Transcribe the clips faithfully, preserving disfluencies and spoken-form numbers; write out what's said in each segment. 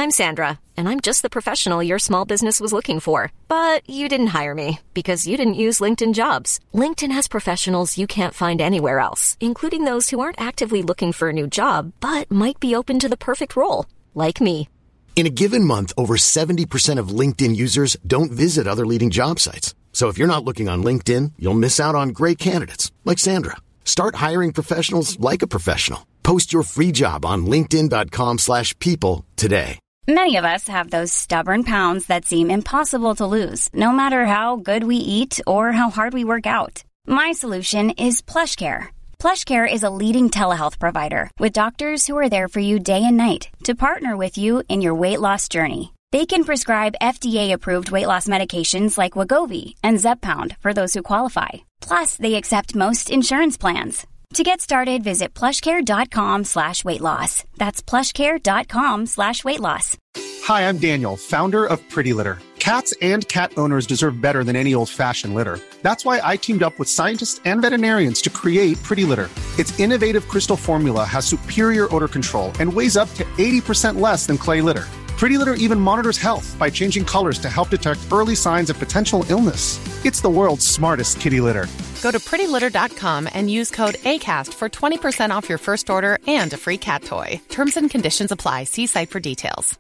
I'm Sandra, and I'm just the professional your small business was looking for. But you didn't hire me because you didn't use LinkedIn Jobs. LinkedIn has professionals you can't find anywhere else, including those who aren't actively looking for a new job, but might be open to the perfect role, like me. In a given month, over seventy percent of LinkedIn users don't visit other leading job sites. So if you're not looking on LinkedIn, you'll miss out on great candidates like Sandra. Start hiring professionals like a professional. Post your free job on linkedin dot com slash people today. Many of us have those stubborn pounds that seem impossible to lose, no matter how good we eat or how hard we work out. My solution is PlushCare. PlushCare is a leading telehealth provider with doctors who are there for you day and night to partner with you in your weight loss journey. They can prescribe F D A-approved weight loss medications like Wegovy and Zepbound for those who qualify. Plus, they accept most insurance plans. To get started, visit plushcare.com slash weight loss. That's plushcare.com slash weight loss. Hi, I'm Daniel, founder of Pretty Litter. Cats and cat owners deserve better than any old-fashioned litter. That's why I teamed up with scientists and veterinarians to create Pretty Litter. Its innovative crystal formula has superior odor control and weighs up to eighty percent less than clay litter. Pretty Litter even monitors health by changing colors to help detect early signs of potential illness. It's the world's smartest kitty litter. Go to pretty litter dot com and use code ACAST for twenty percent off your first order and a free cat toy. Terms and conditions apply. See site for details.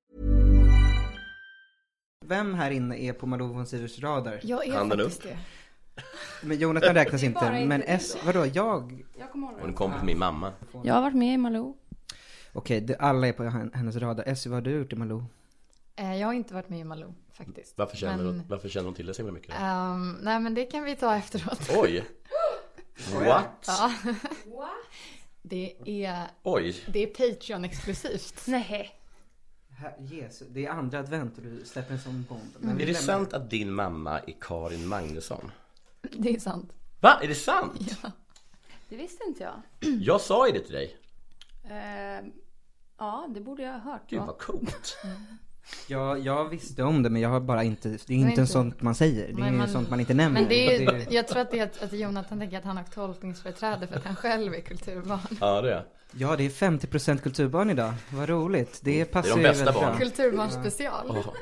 Vem här inne är på Malou von Siverts radar? Jag är Handen faktiskt upp. det. Men Jonathan räknas inte. inte Men det. S, vadå, jag? Jag kommer ihåg det. Hon kom på min mamma. Jag har varit med i Malou. Okej, det, alla är på hennes radar. S, vad har du gjort i Malou? Eh, Jag har inte varit med i Malou faktiskt. Varför känner, Men- hon, varför känner hon till det så himla mycket? då? Ehm, nej, men det kan vi ta efteråt. Oj! What? Ja. Det är, Oj! det är Patreon-exklusivt. Nej. Här, Jesus, det är andra advent och du släpper en sån bomb. Men Är vi det lämnar- sant att din mamma är Karin Magnusson? Det är sant. Va? Är det sant? Ja. Det visste inte jag. Jag sa ju det till dig. Eh, ja, det borde jag ha hört. Gud Ja. vad coolt. Ja, jag visste om det, men jag har bara inte... Det är Nej, inte inte. en sånt man säger. Det är Nej, ju man- sånt man inte nämner. Men det är, Det är- jag tror att det är att, att Jonathan tänker att han har tolkningsföreträde för att han själv är kulturbarn. Ja, det är. Ja, det är femtio procent kulturbarn idag. Vad roligt. Det passar de ju bästa väldigt bra. barnen. Kulturbarnsspecial. Oh.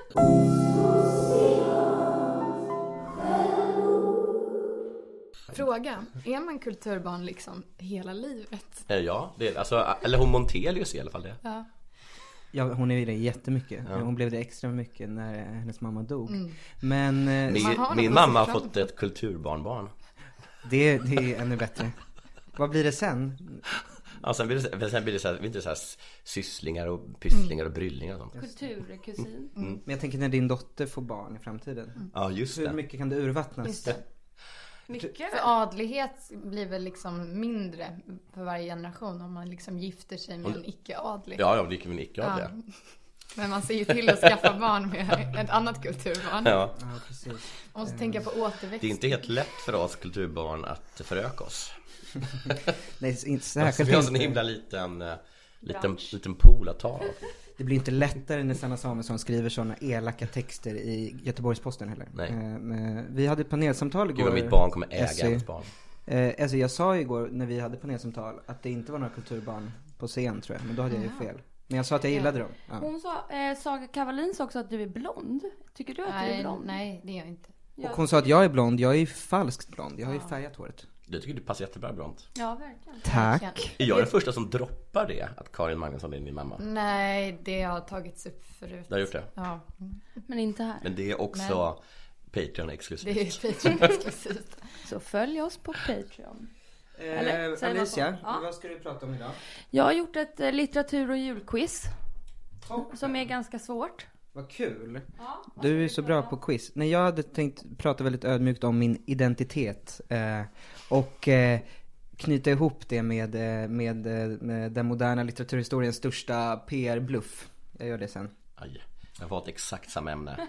Fråga, är man kulturbarn liksom hela livet? Eh, Ja, det är, alltså, eller hon Montelius i alla fall det. Ja. Ja, hon är ju det jättemycket. Ja. Hon blev det extra mycket när hennes mamma dog. Mm. Men eh, Min, Man har min något mamma att har se fram fått ett kulturbarnbarn. det, det är ännu bättre. Vad blir det sen? Ja, sen blir det, sen blir det så här, inte så här sysslingar och pysslingar och bryllningar och sånt. Kulturkusin. Men jag tänker när din dotter får barn i framtiden. Ja, just Hur det. mycket kan det urvattnas? Just det. Mycket. För adlighet blir väl liksom mindre för varje generation om man liksom gifter sig med en icke-adlig. Ja, ja, det gick ju en icke av Ja. det. Men man ser ju till att skaffa barn med ett annat kulturbarn. Ja. Ja, precis. Man måste tänka på återväxt. Det är inte helt lätt för oss kulturbarn att föröka oss. Nej, inte Alltså, särskilt vi har en sån inte. himla liten, eh, liten, liten pool att ta av. Det blir inte lättare när Sanna Samuelsson skriver såna elaka texter i Göteborgs-Posten heller. Nej. Eh, men vi hade panelsamtal igår. Gud vad mitt barn kommer äga Essie. hennes barn. Eh, alltså jag sa igår när vi hade panelsamtal att det inte var några kulturbarn på scen, tror jag. Men då hade jag ju fel. Men jag sa att jag gillade dem. Ja. Hon sa, eh, Saga Kavalin sa också att du är blond. Tycker du att du är Nej, blond? nej, det är jag inte. Och hon sa att jag är blond. Jag är ju falskt blond. Jag har ju Ja. färgat håret. Jag tycker du passar jättebra blont. Ja, verkligen. Tack. Är jag den första som droppar det? Att Karin Magnusson är min mamma? Nej, det har tagits upp förut. Du har gjort det? Ja, Men inte här. Men det är också Patreon-exklusivt. det är Patreon-exklusivt. Så följ oss på Patreon. Eh, säg Alicia, något. Ja. vad ska du prata om idag? Jag har gjort ett eh, litteratur- och julquiz. Toppen. Som är ganska svårt. Vad kul. Ja, Du är så bra på quiz. Nej, jag hade tänkt prata väldigt ödmjukt om min identitet. Eh, och eh, knyta ihop det med, eh, med, eh, med den moderna litteraturhistoriens största P R-bluff. Jag gör det sen. Aj, jag har valt exakt samma ämne.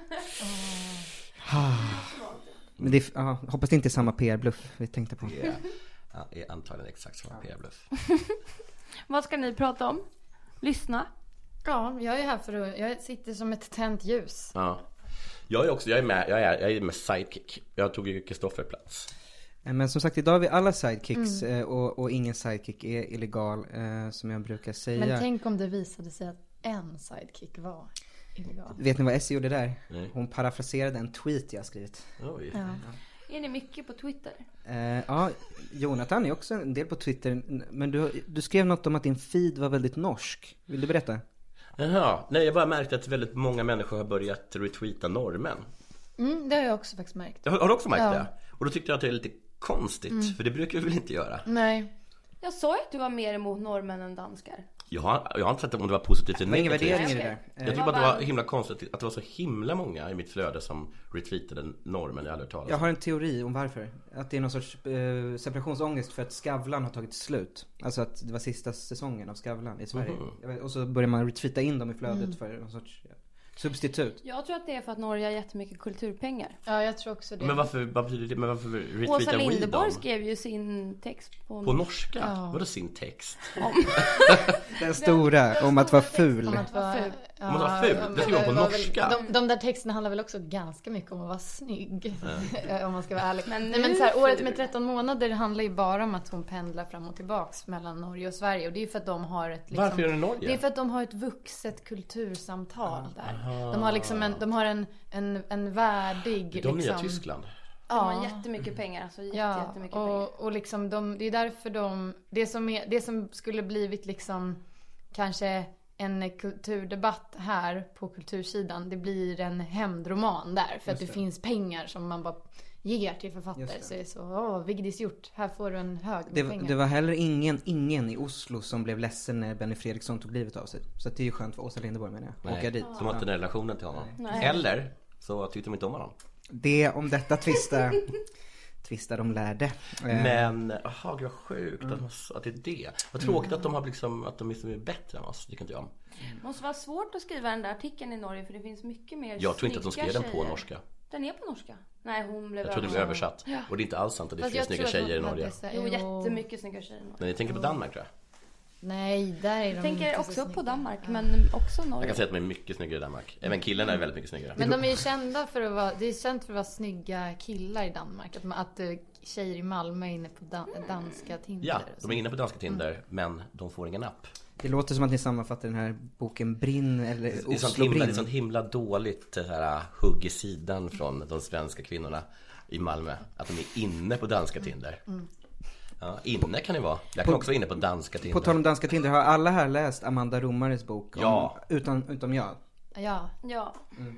Men det är, ja, hoppas det inte är samma P R-bluff vi tänkte på. Det är, ja, är antagligen exakt samma P R-bluff. Vad ska ni prata om? Lyssna. Ja, jag är här för att, jag sitter som ett tänt ljus. Ja. Jag är också, jag är med, jag är, jag är med sidekick. Jag tog ju Kristoffer plats. Eh, Men som sagt, idag är vi alla sidekicks. eh, och, och ingen sidekick är illegal, eh, som jag brukar säga. Men tänk om det visade sig att en sidekick var illegal. Vet ni vad Essie gjorde där? Nej. Hon parafraserade en tweet jag skrivit. Oj. Ja. Är ni mycket på Twitter? Eh, ja, Jonathan är också en del på Twitter. Men du, du skrev något om att din feed var väldigt norsk. Vill du berätta? Jaha, nej jag bara märkte att väldigt många människor har börjat retweeta normen. Mm, det har jag också faktiskt märkt. Har, har du också märkt Ja. det? Och då tyckte jag att det är lite konstigt, Mm. för det brukar vi väl inte göra. Nej. Jag sa ju att du var mer emot norrmän än danskar. Jag har, jag har inte sett om det var positivt eller Det var ingen negativt. värdering i det Nej, där. Jag Eh, tror bara att det var himla konstigt att det var så himla många i mitt flöde som retweetade normen jag aldrig hört talas Jag om. har en teori om varför. Att det är någon sorts eh, separationsångest för att Skavlan har tagit slut. Alltså att det var sista säsongen av Skavlan i Sverige. Mhm. Jag vet, och så börjar man retweeta in dem i flödet Mm. för någon sorts ja, substitut. Jag tror att det är för att Norge har jättemycket kulturpengar. Ja, jag tror också det. Men varför, vad betyder det? Men varför retweetar Åsa we dem? Linderborg skrev ju sin text på, På norska? Ja. Vadå sin text? Den stora om att vara ful. Om att vara, Ful. ja, Om att vara ful, det ska vara på var väl- norska. De, de där texterna handlar väl också ganska mycket om att vara snygg. Om man ska vara ärlig. Men Nej, men nu så här, året ful. med tretton månader handlar ju bara om att hon pendlar fram och tillbaks mellan Norge och Sverige. Och det är ju för att de har ett liksom, Varför är det Norge? Det är för att de har ett vuxet kultursamtal där. De har liksom en, de har en, en, en värdig Det är de nya liksom, Tyskland. De har jättemycket pengar. Alltså jätte, Ja, jättemycket pengar. och, och liksom de, det är därför de, det som, är, det som skulle blivit liksom kanske en kulturdebatt här på kultursidan, det blir en hämndroman där. För att det, det. finns pengar som man bara ger till författare. Just det. Så det är så, åh, Vigdis Hjort, här får du en hög med Det, pengar. det var heller ingen, ingen i Oslo som blev ledsen när Benny Fredriksson tog livet av sig. Så att det är ju skönt för Åsa Linderborg, menar jag. Åka Nej, dit. de har inte den relationen till honom. Nej. Eller så tyckte de inte om honom. Det om detta tvista, tvista de lärde. Eh, Men, jaha, gud vad sjukt att, de, att det är det. Vad tråkigt att de har liksom, att de är bättre än oss. Det kan inte jag om. Det måste vara svårt att skriva den där artikeln i Norge, för det finns mycket mer Jag tror inte att de snygga skrev den på tjejer. norska. Den är på norska. Nej, hon blev Jag tror det blev översatt. Och det är inte alls sant att det Fast finns jag snygga tror att tjejer i hon Norge. hade så här, Jo, jo. jättemycket snygga tjejer i Norge. Men ni tänker på Danmark, tror jag. Nej, där är de Jag tänker inte så också på snygga. Danmark, men också Norge. Jag kan säga att de är mycket snyggare i Danmark. Även killarna är väldigt mycket snyggare. Men de är ju kända för att vara, det är känt för att vara snygga killar i Danmark. Att, man- att eh, tjejer i Malmö är inne på dan, danska Tinder. Ja, och så. de är inne på danska Tinder, men de får ingen app. Det låter som att ni sammanfattar den här boken Brinn eller Det är sånt Oslo himla, det är Brinn. sånt himla dåligt så här, hugg i sidan från de svenska kvinnorna i Malmö. Att de är inne på danska Tinder. Ja, inne kan det vara. Jag kan På- också vara inne på danska Tinder. På tal om danska Tinder, har alla här läst Amanda Romares bok? Om, Ja. Utan, utom jag. Ja, Ja.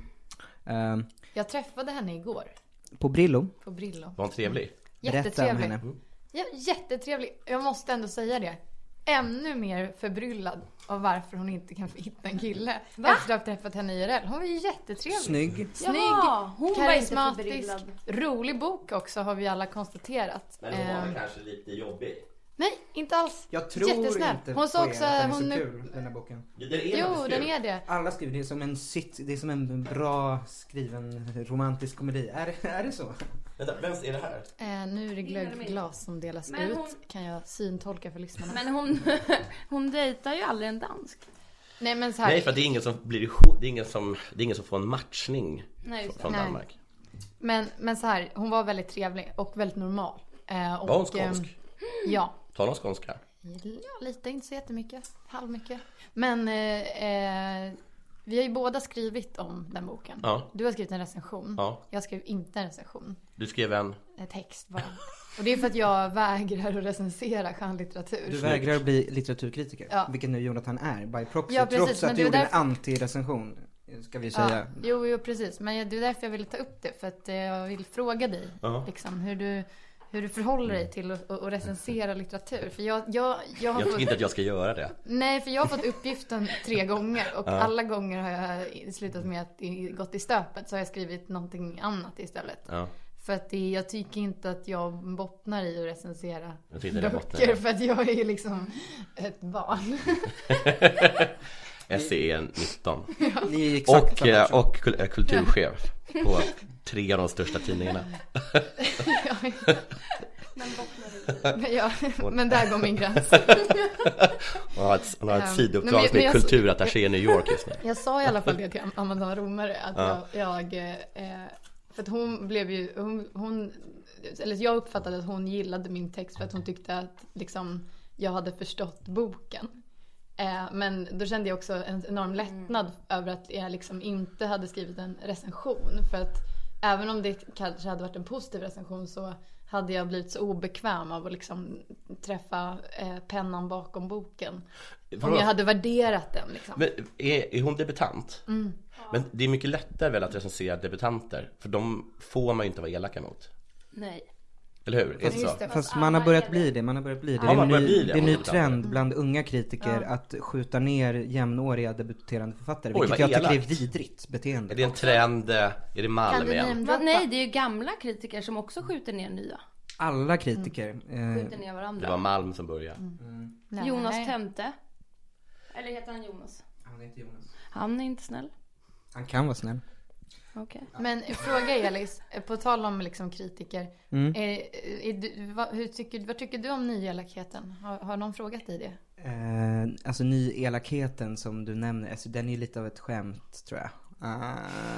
Ehm, jag träffade henne igår på Brillo. på Brillo. Var hon trevlig? Berätta om Jättetrevlig. henne. Ja, jättetrevlig. Jag måste ändå säga det. Ännu mer förbryllad av varför hon inte kan få hitta en kille. Va? Efter att ha träffat henne I R L. Hon var ju jättetrevlig. Snygg. Snygg, Jaha, hon var inte karismatisk, förbryllad. rolig bok också har vi alla konstaterat. Ehm, kanske lite jobbig. nej, inte alls. Jag tror Jättesnäll. inte Hon sa på också er att den är hon så nu... kul, den här boken. Jo, den är det. Alla skriver, det är som en sitt, det är som en bra skriven romantisk komedi. Är, det- är det så? Vänta, vem är det här? Eh, nu är det glögglas som delas Men ut. hon- Kan jag syntolka för lyssnarna? Men hon, hon dejtar ju aldrig en dansk. Nej, men så här. Nej, för att det är ingen som blir ihop. Det är ingen som, det är ingen som får en matchning Nej, just det. från Nej. Danmark. Men, men så här, hon var väldigt trevlig och väldigt normal. Eh, och, Var hon skånsk? ehm, ja. Talar hon skånska? Ja, lite, inte så jättemycket. Halvmycket. Men eh, eh, vi har ju båda skrivit om den boken. Ja. Du har skrivit en recension. Ja. Jag skrev inte en recension. Du skrev en... En text bara. Och det är för att jag vägrar att recensera skönlitteratur. Du vägrar att bli litteraturkritiker, Ja. vilket nu Jonathan är, by proxy, Ja, precis, trots men att det du är gjorde därför- en anti-recension, ska vi Ja, säga. jo, jo, precis. Men jag- det är därför jag ville ta upp det. För att eh, jag vill fråga dig Ja. liksom, hur, du, hur du förhåller dig till att, att recensera litteratur. För jag, jag, jag har Jag fått... tycker inte att jag ska göra det. Nej, för jag har fått uppgiften tre gånger. Och Ja. alla gånger har jag slutat med att det gått i stöpet. Så har jag skrivit någonting annat istället. Ja. För att det, jag tycker inte att jag bottnar i att recensera Jag tycker inte det bottnar i böcker. det. För att jag är ju liksom ett barn. S E är nitton. Ni är exakt Och, samma eh, person. och kul- eh, kulturchef på tre av de största tidningarna. Men bottnar i. Ja, men där går min gräns. Hon har ett, hon har ett Ja. sidouppdrag Nej, men- som men är jag- kulturattaché i New York just nu. Jag sa i alla fall det till Amanda Romare. Att Ja. jag, jag eh, för att hon blev ju, hon, hon, eller jag uppfattade att hon gillade min text för att hon tyckte att liksom, jag hade förstått boken. Eh, men då kände jag också en enorm lättnad mm. över att jag liksom inte hade skrivit en recension. För att även om det kanske hade varit en positiv recension så hade jag blivit så obekväm av att liksom träffa eh, pennan bakom boken. Om jag hade värderat den. Liksom. Men är, är hon debutant? Mm. Men det är mycket lättare väl att recensera debutanter. För de får man ju inte vara elaka mot. Nej. Eller hur? Är det så? Fast, fast man har börjat bli det, man har börjat bli det. Ja, det är en ny, bli det. det är en ny trend bland unga kritiker ja. att skjuta ner jämnåriga debuterande författare. Oj, vilket jag elakt. tycker är vidrigt beteende. Är det en trend? Är det Malmö igen? Va, nej, det är ju gamla kritiker som också skjuter ner nya. Alla kritiker. Mm. Skjuter ner varandra. Det var Malm som började. Mm. Mm. Jonas Temte. Eller heter han Jonas? Han är inte Jonas. Han är inte snäll. Han kan vara snäll. Okay. Men fråga Elis, på tal om liksom kritiker, mm. är, är du, vad, hur tycker, vad tycker du om nyelakheten? Har, har någon frågat dig det? Eh, alltså nyelakheten som du nämner, alltså, den är ju lite av ett skämt tror jag. Uh...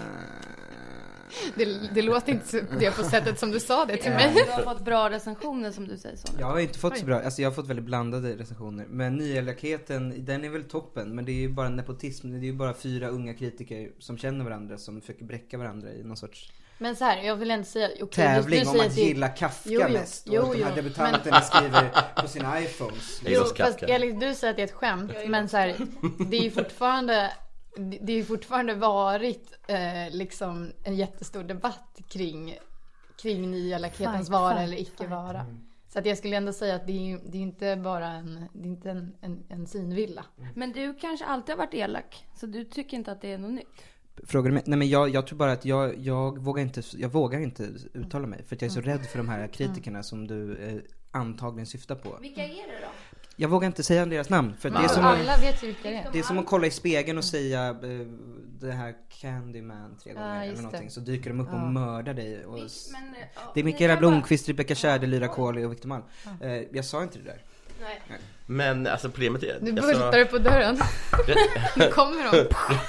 Det, det låter inte det på sättet som du sa det till ja, mig. Du har fått bra recensioner som du säger så. Jag har inte fått så bra, alltså jag har fått väldigt blandade recensioner. Men nyelakheten, den är väl toppen. Men det är ju bara nepotism, det är ju bara fyra unga kritiker som känner varandra, som försöker bräcka varandra i någon sorts men så här, jag vill inte säga okay, tävling om att det... gillar Kafka jo, jo, jo, mest. Och jo, de här jo, debutanterna men... skriver på sina iPhones. Jo, fast Elis, du säger att det är ett skämt. Men så här, det är ju fortfarande det är ju fortfarande varit eh, liksom en jättestor debatt kring kring nyelakhetens vara eller icke vara. Mm. Så att jag skulle ändå säga att det är, det är inte bara en det är inte en, en, en synvilla. Men du kanske alltid har varit elak, så du tycker inte att det är något nytt? Frågar du mig? Nej men jag, jag tror bara att jag, jag, vågar inte, jag vågar inte uttala mig. För att jag är så rädd för de här kritikerna som du eh, antagligen syftar på. Vilka är det då? Jag vågar inte säga deras namn. För men det är som alla att, vet ju vilka det är. Det är som att kolla i spegeln och säga eh, det här Candyman tre gånger ah, eller någonting. Så dyker de upp och ah. mördar dig. Och, men, ja, det är Mikaela Blomqvist, Rebecca Kärde, Lyra Kohli och Victor Malm. Eh, jag sa inte det där. Nej. Nej. Men alltså problemet är... Nu alltså... bultar du på dörren. Nu kommer de.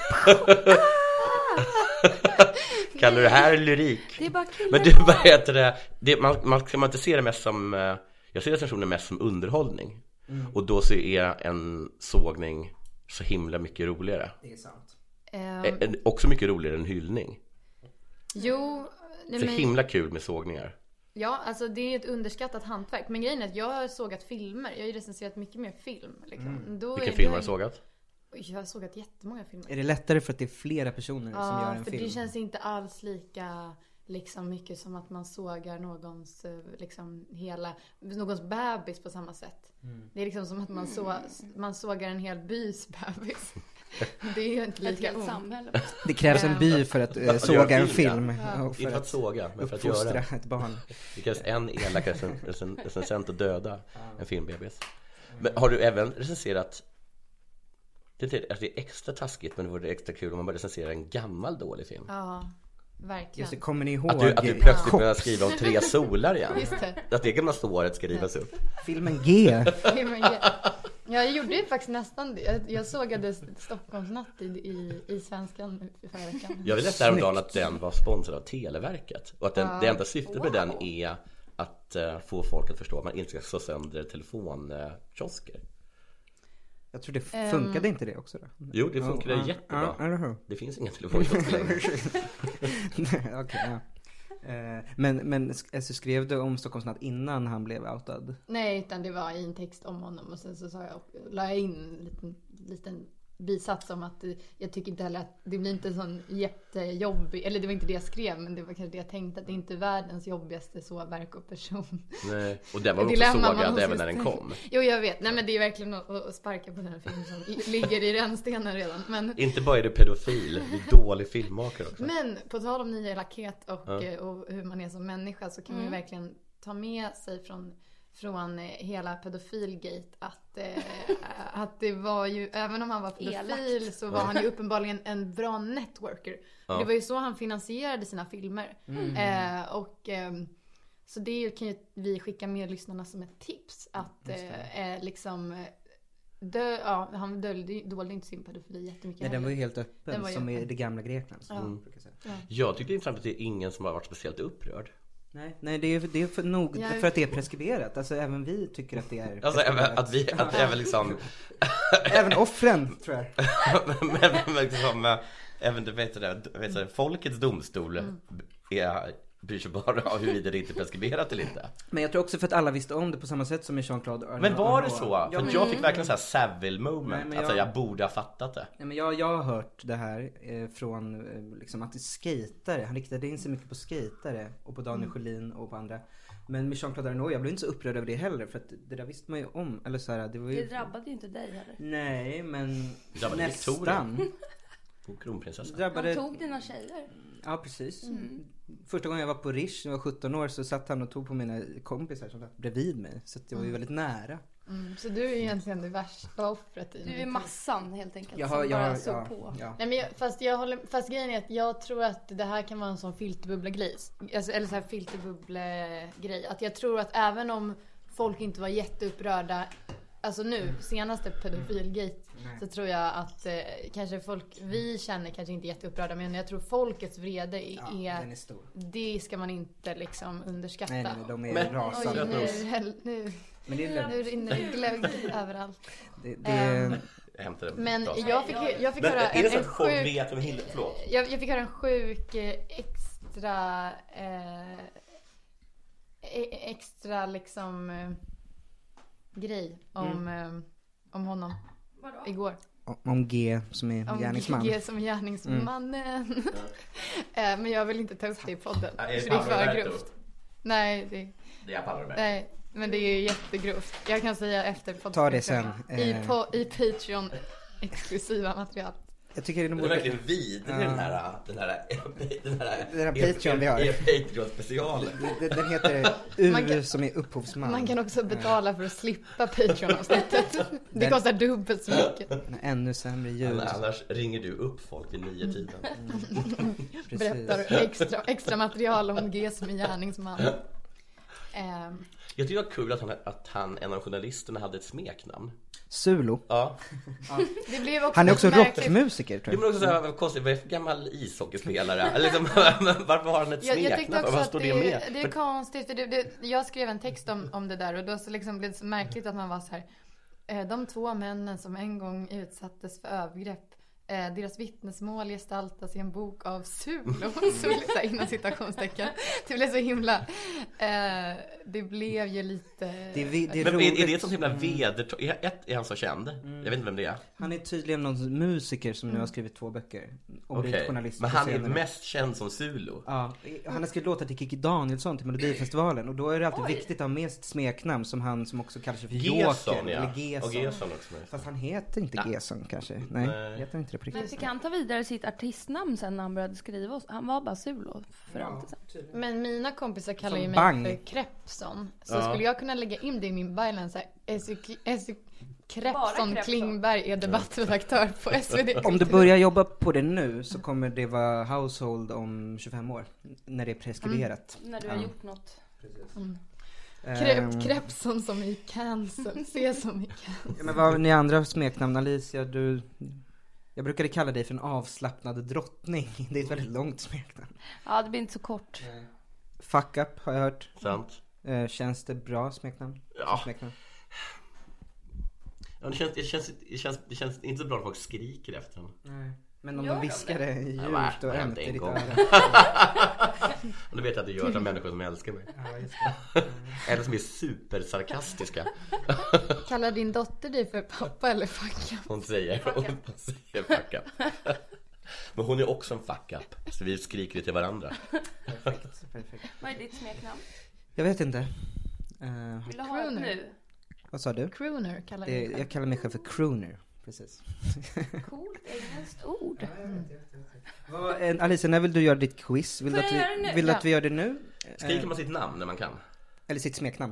Kallar du det här lyrik? Det är bara men du, vad heter det? det man, man kan man inte se det mest som... Jag ser recensioner mest som underhållning. Mm. Och då så är en sågning så himla mycket roligare. Det är sant. Um, en, också mycket roligare än hyllning. Jo, nej, så men... himla kul med sågningar. Ja, alltså det är ett underskattat hantverk. Men grejen är att jag har sågat filmer. Jag har ju recenserat mycket mer film liksom. Mm. Då Vilken är, film har du sågat? Jag har sågat jättemånga filmer. Är det lättare för att det är flera personer ja, som gör en för film? Det känns inte alls lika liksom mycket som att man sågar någons liksom hela någons bebis på samma sätt. Mm. Det är liksom som att man så man sågar en hel bys bebis. Det är ju inte lika samhälle. Det krävs en by för att uh, såga en film. Ja. Och för inte för att såga, men för att göra ett barn. Det krävs en elak recensent att döda en filmbebis. Men har du även recenserat? Det är, alltså det är extra taskigt, men det vore extra kul om man bara recenserar en gammal dålig film. Ja, verkligen. Just det, kommer ni ihåg? Att du, att du plötsligt börjar skriva om tre solar igen. Just det. Att det gamla året ska rivas upp. Filmen G. Filmen G. Ja, jag gjorde ju faktiskt nästan det. Jag, jag sågade Stockholmsnatt i, i, i Svenskan förra veckan. Jag läste häromdagen att den var sponsrad av Televerket. Och att den, ja. det enda syftet med wow. den är att uh, få folk att förstå att man inte ska slå sönder telefonkiosker. Jag tror det funkade um, inte det också då. Jo, det funkade oh, jättebra. Uh, uh, uh, det finns ingen telefonkiosk längre. Okej, okay, ja. Uh, men, men alltså, skrev du om Stockholmsnatt innan han blev outad? Nej, utan det var i en text om honom. Och sen så sa jag, la jag in en liten, liten bisats om att jag tycker inte heller att det blir inte en sån jättejobbig, eller det var inte det jag skrev, men det var kanske det jag tänkte, att det inte är världens jobbigaste såverk och person. Nej, och den var också sågad även när den kom. Jo, jag vet. Nej, men det är verkligen att sparka på den här filmen som ligger i rännstenen redan. Men... Inte bara är du pedofil, du är dålig filmmakare också. Men på tal om nya laket och, ja. och hur man är som människa, så kan mm. man ju verkligen ta med sig från från hela pedofilgate att, eh, att det var ju, även om han var pedofil Elakt. så var han ju uppenbarligen en bra networker. Ja. Det var ju så han finansierade sina filmer. Mm. Eh, och eh, så det kan ju vi skicka med lyssnarna som ett tips att eh, liksom dö, ja, han dolde, dolde inte sin pedofili jättemycket. Nej, den var ju helt öppen, som öppen. i det gamla Grekland. Ja. Mm. Ja. Jag tycker det är intressant att det är ingen som har varit speciellt upprörd. Nej, nej det är, det är för nog Jag... för att det är preskriberat. Alltså även vi tycker att det är alltså även, att vi, att även liksom även offren, tror jag. men, men liksom även du vet det, vet det folkets domstol mm. är bryr sig bara av huruvida det inte är preskriberat eller inte. Men jag tror också för att alla visste om det på samma sätt som i Jean-Claude Arnault. Men var det så? För ja, men... jag fick verkligen så här Savile moment. Nej, alltså jag... jag borde ha fattat det. Nej, men jag, jag har hört det här eh, från eh, liksom att det är skatare. Han riktade in sig mycket på skatare och på Daniel mm. Sjölin och på andra. Men med Jean-Claude Arnault, jag blev inte så upprörd över det heller. För att det där visste man ju om. Eller så här, det, var ju... det drabbade ju inte dig heller. Nej, men drabbade nästan. Och kronprinsessan. Drabbade... Han tog dina tjejer. Ja, precis. Mm. Första gången jag var på Rish när jag var sjutton år så satt han och tog på mina kompisar som satt bredvid mig. Så att jag var ju väldigt nära. Mm, så du är egentligen det värsta offret i. Du är massan helt enkelt. Jag som har, jag, bara ja, såg ja, på. Ja. Nej, men jag, fast, jag håller, fast grejen är att jag tror att det här kan vara en sån filterbubbla-grej. Alltså, eller så här filterbubbla-grej. Att jag tror att även om folk inte var jätteupprörda, alltså nu, senaste pedofilgate, mm. så tror jag att eh, kanske folk, vi känner kanske inte jätteupprörda, men jag tror folkets vrede är, ja, den är stor. Det ska man inte liksom underskatta. Nej, nej, de är men, rasande. Oj, nu, nu, men det är nu rinner det glögg överallt. Det, det... Um, men jag fick, jag fick men, höra en, en, en sjuk jag, jag fick höra en sjuk extra eh, extra liksom eh, grej om mm. eh, om honom. Vadå? Igår. Om G som är om gärningsman. G som är gärningsmannen. Mm. eh, men jag vill inte ta upp det i podden. Ja, för det är för grovt. Nej, det, det är pallar med. Nej. Men det är jättegrovt. Jag kan säga efter podden. Ta det sen. I, på, i Patreon exklusiva material. Jag tycker det är, det är verkligen vid ja. den här den här den här, den här Patreon vi har. Patreon special. Den, den heter U kan, som är upphovsman. Man kan också betala för att slippa Patreon-avsnittet. Det den, kostar dubbelt så mycket. Ännu sämre ljud. Annars ringer du upp folk vid nio tiden. Mm. Berättar extra, extra material om G som är gärningsman. Um, jag tycker det var kul att han, att han, en av journalisterna, hade ett smeknamn. Sulo. Ja. ja. Det blev också han är också rockmusiker, tror jag. Det var också så här, konstigt, vad är för gammal ishockeyspelare? liksom, varför har han ett smeknamn? Jag, jag tyckte också att står det, det, med? det är för... konstigt, för det, det, jag skrev en text om, om det där och då så liksom blev det så märkligt att man var så här, eh, de två männen som en gång utsattes för övergrepp, Eh, deras vittnesmål gestaltas i en bok av Sulo. Så innan citationstecken. Det blev så himla eh, det blev ju lite det är, det är, men är, är det så himla veder är, ett, är han så känd? Mm. Jag vet inte vem det är. Han är tydligen någon musiker som nu har skrivit två böcker om okay. journalist. Men han är mest känd som Sulo. Ja, han har skrivit låtar till Kikki Danielsson till Melodifestivalen. Och då är det alltid Oj. viktigt att ha med sitt smeknamn som han som också kallar sig för Gesson, Joker ja. eller Gesson. Och Gesson också. Fast han heter inte ja. Gesson kanske. Nej, Nej. heter inte det på riktigt. Men fick han ta vidare sitt artistnamn sen när han började skriva? Han var bara Sulo för ja, alltid sen. Men mina kompisar kallar som ju mig bang. för Krepson. Så ja. skulle jag kunna lägga in det i min byline så här, Essie Krepson Klingberg är debattredaktör på S V D. Om du börjar jobba på det nu så kommer det vara household om tjugofem år. När det är preskriberat. Mm. När du har ja. gjort något. Precis. Mm. Krep, Krepson som i cancer. Se som i cancer. Ja, men vad har ni andra smeknamn? Alicia, du... Jag brukade kalla dig för en avslappnad drottning. Det är ett väldigt långt smeknamn. Ja, det blir inte så kort. Fuck up har jag hört. Sant. Eh, känns det bra smeknamn? Ja. Smeknamn. Ja, det känns, det, känns, det, känns, det känns inte så bra att folk skriker efter den. Nej. Men om de viskar det djupt ja, och ömt i ditt öra. Och du vet att det görs av människor som älskar mig. Ja, just det. Eller som är supersarkastiska. Kallar din dotter dig för pappa eller fuck up? Hon säger, hon säger fuck up. Men hon är också en fuck up. Så vi skriker till varandra. Perfekt, perfekt. Vad är ditt smeknamn? Jag vet inte. Uh, Vill du ha ett nu? Vad sa du? Crooner kallar det, jag kallar mig själv för crooner. Precis. Coolt engelskt ord. Mm. Vad, Alicia, när vill du göra ditt quiz? Vill du att vi, vill ja. att vi gör det nu? Skriker man sitt namn när man kan? Eller sitt smeknamn.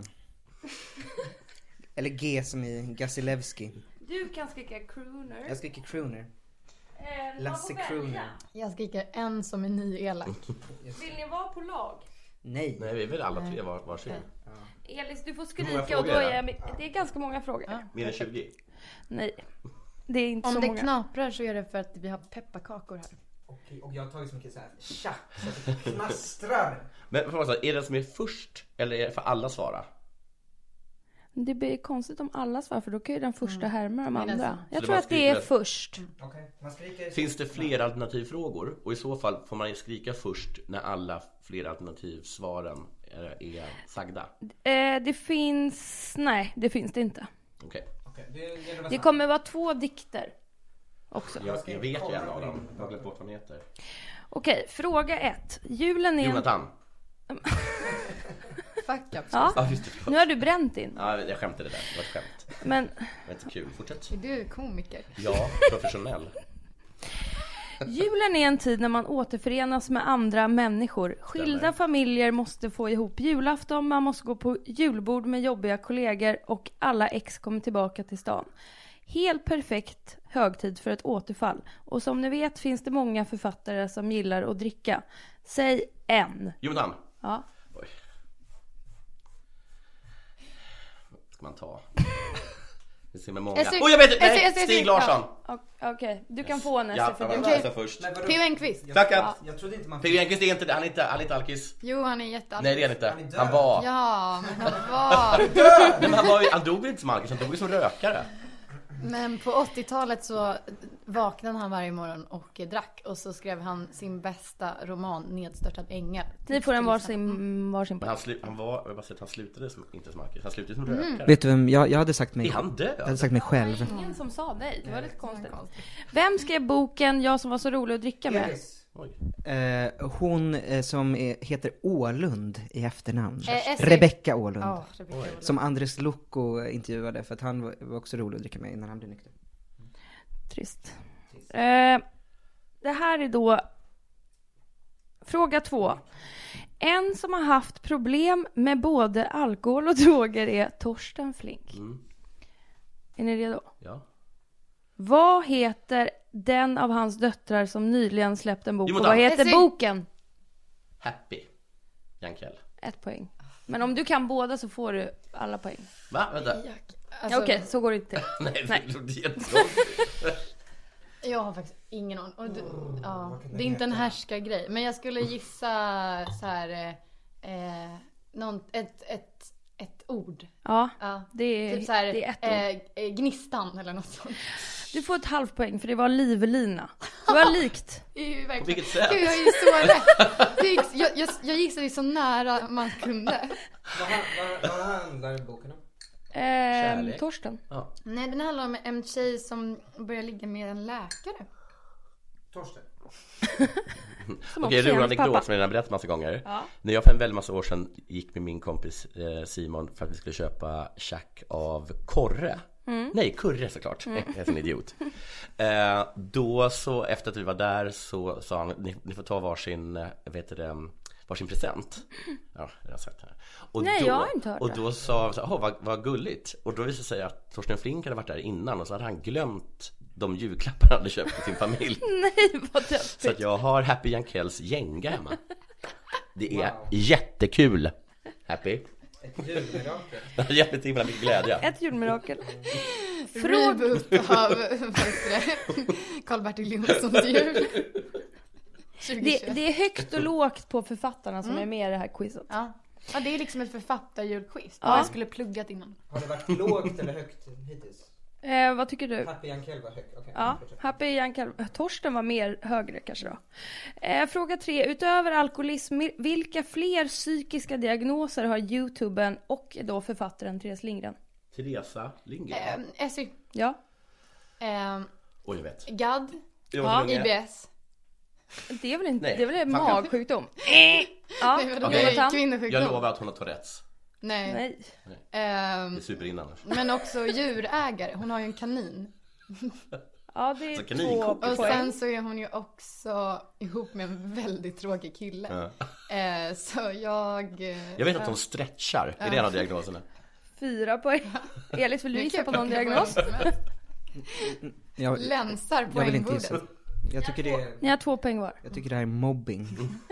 Eller G som i Gasilevski. Du kan skrika crooner. Jag skriker crooner. Eh, Lasse Crooner. Jag skriker en som är ny elak. Vill ni vara på lag? Nej. Nej, vi vill alla tre var, varsin. Ja. Elis, du får skrika och då är jag, det är ganska många frågor. Ja. Mer än tjugo? Nej. Det är inte Om så det många. knaprar så är det för att vi har pepparkakor här. Och, och jag har tagit så mycket så här tjack så att det knastrar. Men för vad, är det den som är först eller är det för alla svara? Det blir konstigt om alla svarar, för då kan ju den första härma de andra. Jag det tror bara att det är skriker- först. Okay. Man skriker... Finns det fler alternativfrågor? Och i så fall får man skrika först när alla fler alternativsvaren är, är sagda. Eh, det finns... Nej, det finns det inte. Okej. Okay. Det, det, Det kommer vara två dikter också. Jag, jag vet ju en av dem. Jag har glömt bort vad den heter. Okej, fråga ett. Julen är... Jonathan. Fuck up. Ja, Ja, just det. förlåt. nu har du bränt in. Ja, jag skämtade där. Det var ett skämt. Men Det var inte kul. Fortsätt. Är du komiker? Ja, professionell. julen är en tid när man återförenas med andra människor. Skilda Stämmer. familjer måste få ihop julafton, man måste gå på julbord med jobbiga kollegor och alla ex kommer tillbaka till stan. Helt perfekt högtid för ett återfall. Och som ni vet finns det många författare som gillar att dricka. Säg en. Jonathan. Ja. Oj. Vad ska man ta? Det ser med många. Jag ser- Åh, jag vet inte! jag ser- Nej, jag ser- Stig ja. Larsson. O- Okej, du kan få en Ja, efter, för jag du var Okej. okay. först. Nej, vadå? P O Enquist. Jag, Tackat. jag trodde inte man P G Enquist är inte det. Han är inte, han är inte alkis. Jo, han är jättealkis. Nej, det är han inte. Han är död. Han var. Ja, men han var... Nej, men han, var ju, han dog väl inte som alkis, han dog ju som rökare. Men på åttiotalet så vaknade han varje morgon och drack. Och så skrev han sin bästa roman, Nedstörtad ängel. Ni får en varsin, varsin Men poäng. han, slu, han var, jag har bara sett, han slutade som, inte som alkis. Han slutade som rökare. Vet du vem, jag, jag hade sagt mig... Är han död? Jag hade sagt mig själv. Ingen som sa nej, det var lite konstigt. Vem skrev boken Jag som var så rolig att dricka med? Elis. Oj. Eh, hon eh, som är, heter Ålund i efternamn. Eh, Essie. Rebecca Ålund. Ja, Rebecca Ålund. Som Andres Lucco intervjuade, för att han var, var också rolig att dricka med innan han blev nykter. Trist. Eh, det här är då fråga två. En som har haft problem med både alkohol och droger är Torsten Flink. Mm. Är ni redo? Ja. Vad heter den av hans döttrar som nyligen släppt en bok? Jo, Och men vad då. heter Essie. boken? Happy. Jankell. Ett poäng. Men om du kan båda så får du alla poäng. Va? Vänta. Alltså, Okej, så går det inte. Nej, Nej. det låter jättelångt. Jag har faktiskt ingen aning. Och du, ja, vad kan det är den inte en heta? härskargrej. Men jag skulle gissa så här... Eh, någon, ett, ett, ett ord. Ja, Ja. det är, Typ så här, det är ett ord. eh, eh, gnistan eller något sånt. Du får ett halvt poäng för det var livlina. Det var likt. Det är ju verkligen... På vilket sätt? Gud, jag är ju så rätt. Det gick, jag, jag, jag gissade ju så nära man kunde. Vad, vad, vad handlar boken om? Eh, Torsten. Ja. Nej, den handlar om en tjej som börjar ligga med en läkare. Torsten. Som Okej, också är rolig hans pappa. anekdot som jag redan berättat massa gånger. Ja. När jag för en väldigt massa år sedan gick med min kompis eh, Simon för att vi skulle köpa tjack av Korre. Mm. Nej, Kurre såklart. Jag är en idiot. Eh, då så, efter att vi var där så sa han, ni, ni får ta varsin, eh, vet du det, varsin present. Ja, jag har sagt det här. Och Nej, då, jag har inte hört Och det. då sa han, åh vad, vad gulligt. Och då visade det sig att Torsten Flink hade varit där innan och så hade han glömt de julklappar han hade köpt till sin familj. Nej, vad Så att deppigt. jag har Happy Jankells gänga hemma. Det är Wow. jättekul. Happy. Ett julmirakel. Jättetik med mycket glädje. Ett julmirakel. Fråga... Reboot av vad heter det? Karl-Bertil Jonssons jul. Det, det är högt och lågt på författarna som är med i det här quizet. Ja. Ja, det är liksom ett författarjulquiz. Ja. Ja. Jag skulle pluggat innan. Har det varit lågt eller högt hittills? Eh, vad tycker du? Happy Jankell var högt. Okay, Ja, Happy Jankell. Torsten var mer högre kanske då. Eh, fråga tre. Utöver alkoholism, vilka fler psykiska diagnoser har YouTubern och då författaren Therese Lindgren? Teresa Lindgren. Eh, S Y. Ja, Eh, Oj, jag vet. GAD. Jag Ja, var I B S. det är väl inte, Nej, det är väl en fan. magsjukdom? Eh, ja, Nej, vadå? Okej. Det är Jonathan? kvinnosjukdom. Jag lovar att hon har Tourettes. Nej. Nej. Ehm, Det är superinnan annars. men också djurägare. Hon har ju en kanin. Ja, det är Så två kaninkoker. Och poäng. sen så är hon ju också ihop med en väldigt tråkig kille. Ja. Eh, så jag... eh, Jag vet att hon stretchar. Är det en av diagnoserna? Fyra poäng. Elis, vill du Nu gissa kan på jag någon plocka diagnos? poäng som helst. Jag, Länsar jag vill inte poängbordet. gissa. Jag tycker, det är, Ni har två poäng var. jag tycker det här är mobbing.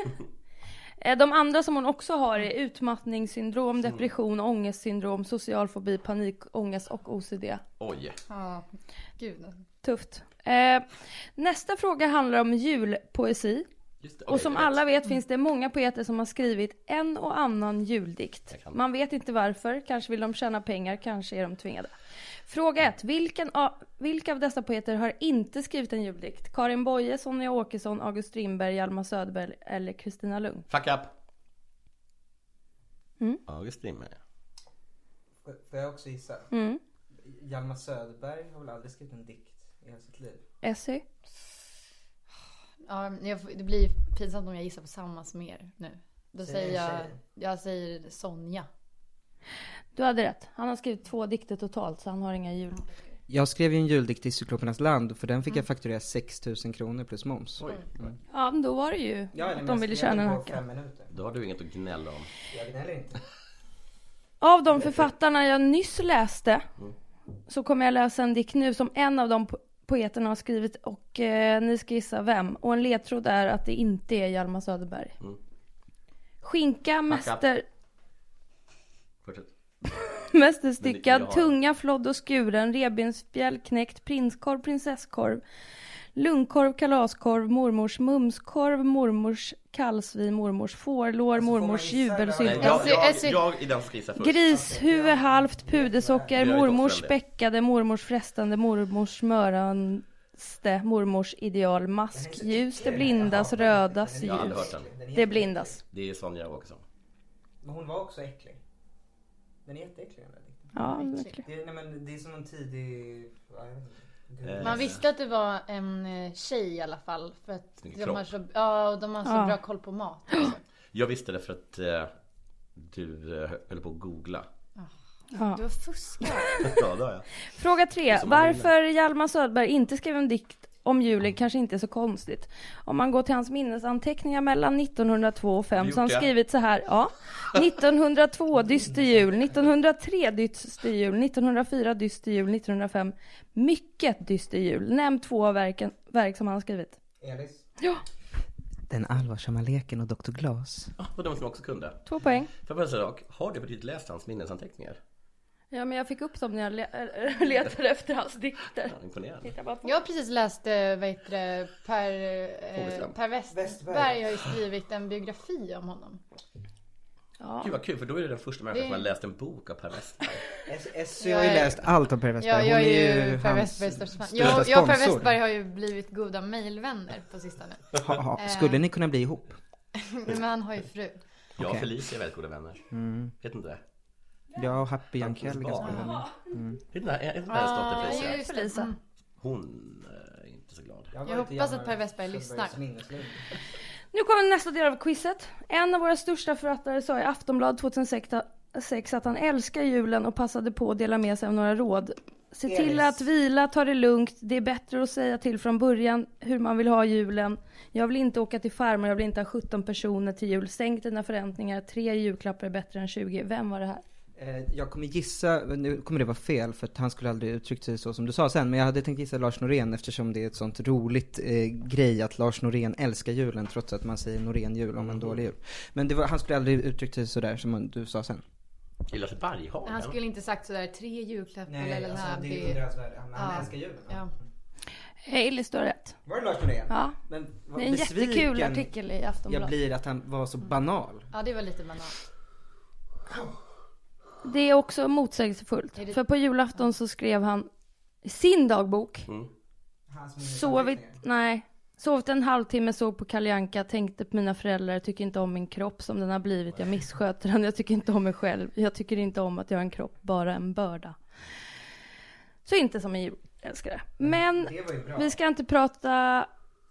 Eh, De andra som hon också har är utmattningssyndrom, depression, ångestsyndrom, social fobi, panikångest och O C D. Oj. Ja, gud. Tufft. Eh, nästa fråga handlar om julpoesi. Just det, Och okej, som jag vet. alla vet finns det många poeter som har skrivit en och annan juldikt. Jag kan. Man vet inte varför, kanske vill de tjäna pengar, kanske är de tvingade. Fråga ett. Vilken av, vilka av dessa poeter har inte skrivit en juldikt? Karin Boye, Sonja Åkesson, August Strindberg, Hjalmar Söderberg eller Kristina Lugn? Fuck up. Mm. August Strindberg. Får jag också gissa? Mm. Hjalmar Söderberg har väl aldrig skrivit en dikt i hela sitt liv? Essy? Ja, jag, får- det blir pinsamt om jag gissar på samma som er nu. Då Säg en säger jag, tjej. jag säger Sonja. Du hade rätt. Han har skrivit två dikter totalt så han har inga jul. Jag skrev ju en juldikt i Cyklopernas land, för den fick jag fakturera sex tusen kronor plus moms. Oj. Ja, men då var det ju att de ville tjäna en hacka. minuter. Då har du inget att gnälla om. Jag gnäller inte. Av de författarna jag nyss läste så kommer jag läsa en dikt nu som en av de po- poeterna har skrivit och eh, ni ska gissa vem. Och en ledtråd är att det inte är Hjalmar Söderberg. Mm. Skinka, mäster, Fortsätt. mästerstyckad, Men det- tunga, flodd och skuren, revbensspjäll, knäckt, prinskorv, prinsesskorv, lungkorv, kalaskorv, mormors mumskorv, mormors kallsvin, mormors fårlår, Alltså, får man mormors gissa eller? Nej, jubelsylta. jag, Essy, jag, Essy. jag är den som ska gissa först. Grishuvud, halvt pudersocker, Jag är mormors också den. späckade, mormors frestande, mormors smöranste, mormors ideal, mask, ljus, det blindas, rödas, Jag har aldrig ljus. hört den. Det blindas. Det är Sonja Åkesson. Men hon var också äcklig. Den är jätteäcklig den där dikten. Ja, verkligen. Det är, nej, men det är som en tidig... ja, jag vet inte. Gud. Eh. Man visste att det var en eh, tjej i alla fall. För att Snygg de kropp. har så, ja, och de har så Ja. bra koll på mat. Också. Jag visste det för att eh, du eh, höll på att googla. Ja. Du har fuskat. Ja, det har jag. Fråga tre. som man Varför Hjalmar Söderberg inte skrev en dikt om julen kanske inte är så konstigt. Om man går till hans minnesanteckningar mellan nittonhundratvå och fem Har du så har han gjort det? skrivit så här. Ja. nittonhundratvå dyster jul, nittonhundratre dyster jul, nittonhundrafyra dyster jul, nittonhundrafem mycket dyster jul. Nämn två av verken, verk som han har skrivit. Elis? Ja. Den allvarsamma leken och doktor Glas. Ah, och de som också kunde. Två poäng. För jag bara säga sak, har du faktiskt läst hans minnesanteckningar? Ja, men jag fick upp dem när jag le- letade efter hans dikter. Ja, imponerande. Titta bara på. Jag har precis läst, eh, vad heter det, Per, eh, Fogelström. Per Westberg. Westberg. har ju skrivit en biografi om honom. Ja. Gud vad kul, för då är det den första människan Det- som har läst en bok av Per Westberg. Essy har ju läst allt om Per Westberg. Ja, jag Hon är ju Per hans Westbergs största fan. största Jag, jag och Per sponsor. Westberg har ju blivit goda mejlvänner på sistone. Ha, ha. Skulle ni kunna bli ihop? Men han har ju fru. Jag och Okej. Felicia är väldigt goda vänner. Mm. Vet inte det? Jag och Happy Jankell är ganska barn. bra. Vet inte det? Är inte hennes dotter Felicia? just det. Felicia. Mm. Hon eh, är inte så glad. Jag hoppas att Per Westberg lyssnar. Nu kommer nästa del av quizet. En av våra största författare sa i Aftonbladet tjugohundrasex att han älskar julen och passade på att dela med sig av några råd. Se till Elis. att vila, ta det lugnt. Det är bättre att säga till från början hur man vill ha julen. Jag vill inte åka till farmor, jag vill inte ha sjutton personer till jul. Sänk dina förväntningar, tre julklappar är bättre än tjugo. Vem var det här? Eh, Jag kommer gissa, nu kommer det vara fel för att han skulle aldrig uttryckt sig så som du sa sen, men jag hade tänkt gissa Lars Norén eftersom det är ett sånt roligt eh, grej att Lars Norén älskar julen trots att man säger Norén-jul om en dålig jul. Men det var, han skulle aldrig uttryckt sig så där som du sa sen. Gillar sig Berghagen. Han skulle inte sagt sådär tre julklappar eller alltså, här. det är Det... underhållsvärde. Han, han Ja. älskar julen. Ja. Elis, du har rätt. Var det Lars Norén? Ja. Men vad Det är en besviken jättekul artikel i jag Aftonbladet. blir att han var så banal. ja, det var lite banalt. Det är också motsägelsefullt. Är det- För på julafton så skrev han i sin dagbok. Mm. Sovit, nej. Sovit en halvtimme, såg på Kalle Anka, tänkte på mina föräldrar, tycker inte om min kropp som den har blivit. Jag missköter den, jag tycker inte om mig själv. Jag tycker inte om att jag har en kropp, bara en börda. Så inte som en julälskare. Men Det var ju bra. vi ska inte prata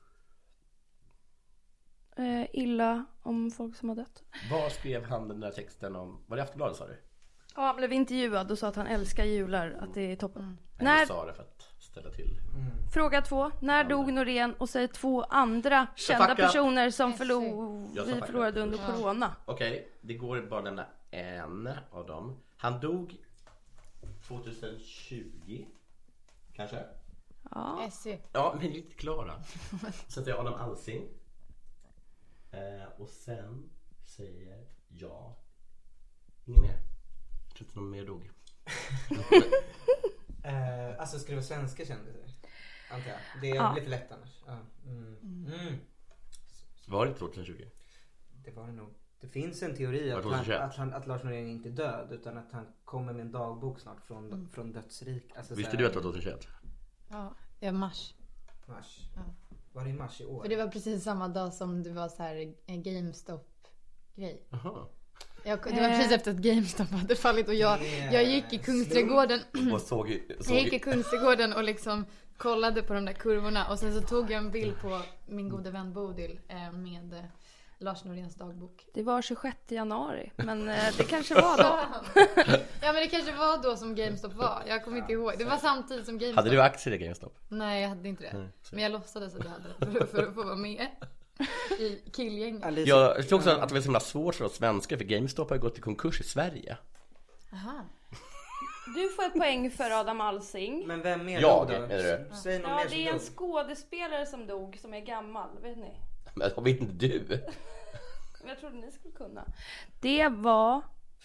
eh, illa om folk som har dött. Vad skrev han den där texten om? Var det Aftonbladet sa du? Ja, han blev intervjuad och sa att han älskar jular, att det är toppen. Nej, När, jag sa det för att ställa till. fråga två. När dog Norén och säg två andra kända fuck up. personer som Jag förlo- Jag sa vi fuck förlorade up. under Ja. corona? Okej, det går bara att nämna en av dem. Han dog tjugohundratjugo. Kanske? Ja. Essy. Ja, men lite klara. Så att jag Adam Alsing. Eh, och sen säger jag ingen mer. Jag tror inte någon mer dog. Eh, alltså ska det vara svenska kändisar? antar jag. Det Ja. blir för lätt annars. Ja. Mm. Mm. Var det tjugohundratjugo? Det var det nog. Det finns en teori att, han, att, han, att Lars Norén inte är död, utan att han kommer med en dagbok snart från, mm. från dödsrik. Alltså, visste så du här, att det var tjugohundratjugoett? Ja, ja, mars. Mars. Ja. Var det i mars i år? För det var precis samma dag som det var så här en GameStop-grej. Aha. Jag, det var precis efter att GameStop hade fallit och jag, jag gick i Kungsträdgården. Och såg, såg... Jag gick i Kungsträdgården och liksom kollade på de där kurvorna. Och sen så tog jag en bild på min gode vän Bodil eh, med eh, Lars Noréns dagbok. Det var tjugosjätte januari, men eh, det kanske var då. Ja, men det kanske var då som GameStop var. Jag kommer inte ihåg. Det var samtidigt som GameStop. Hade du aktier i GameStop? Nej, jag hade inte det. Nej, men jag låtsades att jag hade för, för att få vara med i killgänget. Jag tror också att det var så himla svårt för oss svenskar, för GameStop har gått i konkurs i Sverige. Aha. Du får ett poäng för Adam Alsing. Men vem är jag, då? är det? Säg någon Ja, mer det som är en dog. skådespelare som dog, som är gammal, vet ni? Men vet inte du? Jag trodde ni skulle kunna. Det var...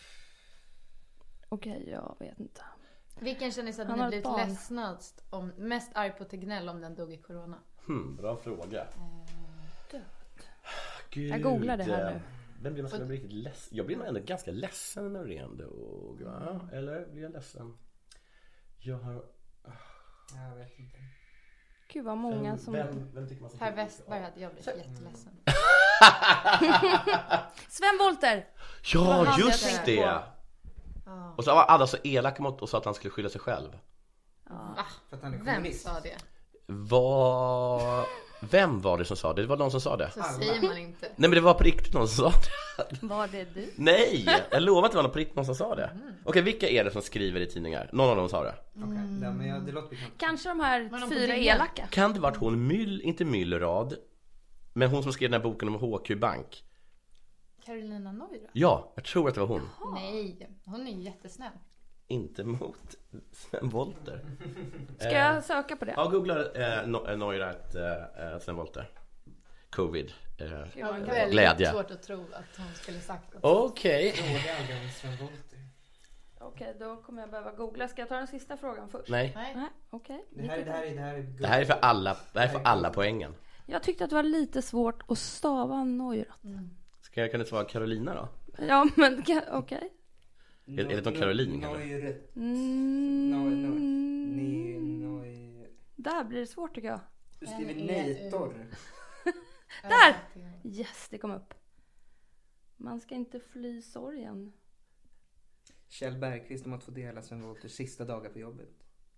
Okej, okay, jag vet inte. Vilken kändis hade Han ni har ett blivit barn. ledsnast om, mest arg på Tegnell om den dog i corona? Hmm, bra fråga. Död. Gud, Jag googlar det här nu. Vem blir man så riktigt ledsen? Jag blir nog ändå ganska ledsen när det dog, va? Eller blir jag ledsen? Jag har... Jag vet inte. Gud vad många vem, som... Vem, vem tycker man så Per Westberg hade jag blivit jätteledsen. Sven Wollter! Ja, jag just tänkte det! Ja. Och så var alla så elaka mot och sa att han skulle skylla sig själv. Va? För att han är Vem kommunist. sa det? Var... Vem var det som sa det? Det var någon som sa det. Så säger man inte. Nej, men det var på riktigt någon som sa det. Var det du? Nej, jag lovar att det var någon på riktigt någon som sa det. Mm. Okej, vilka är det som skriver i tidningar? Någon av dem sa det. Okej, okay. ja, men jag, det låter bekant. Kanske de här Men de fyra på elaka. Kan det varit hon, Myll, inte Myllrad, men hon som skrev den här boken om H Q Bank? Carolina Neura? Ja, jag tror att det var hon. Nej, hon är ju jättesnäll. Inte mot Sven Wollter. Ska jag söka på det? Ja, googla eh, no, Neurath eh, Sven Wollter. Covid. Eh, Jag var eh, väldigt glädje. svårt att tro att hon skulle sagt det. Okej. Fråga aldrig om Sven Wollter. Okej, då kommer jag behöva googla. Ska jag ta den sista frågan först? Nej. Nej. Nej, okej. Det här, det här, är- det här är Det här är för alla, det här är för alla poängen. Jag tyckte att det var lite svårt att stava Neurath. Ska jag, kan det svara Carolina då? Ja, men ka- okej. Är- är det någon Caroline, eller? Neurath. Mm. No, no. Ni, no, Där blir det svårt tycker jag. du skriver N E U. nejtor. Där! Yes, det kom upp. Man ska inte fly sorgen. Kjell Bergqvist om att få dela Sven Wollters sista dagar på jobbet.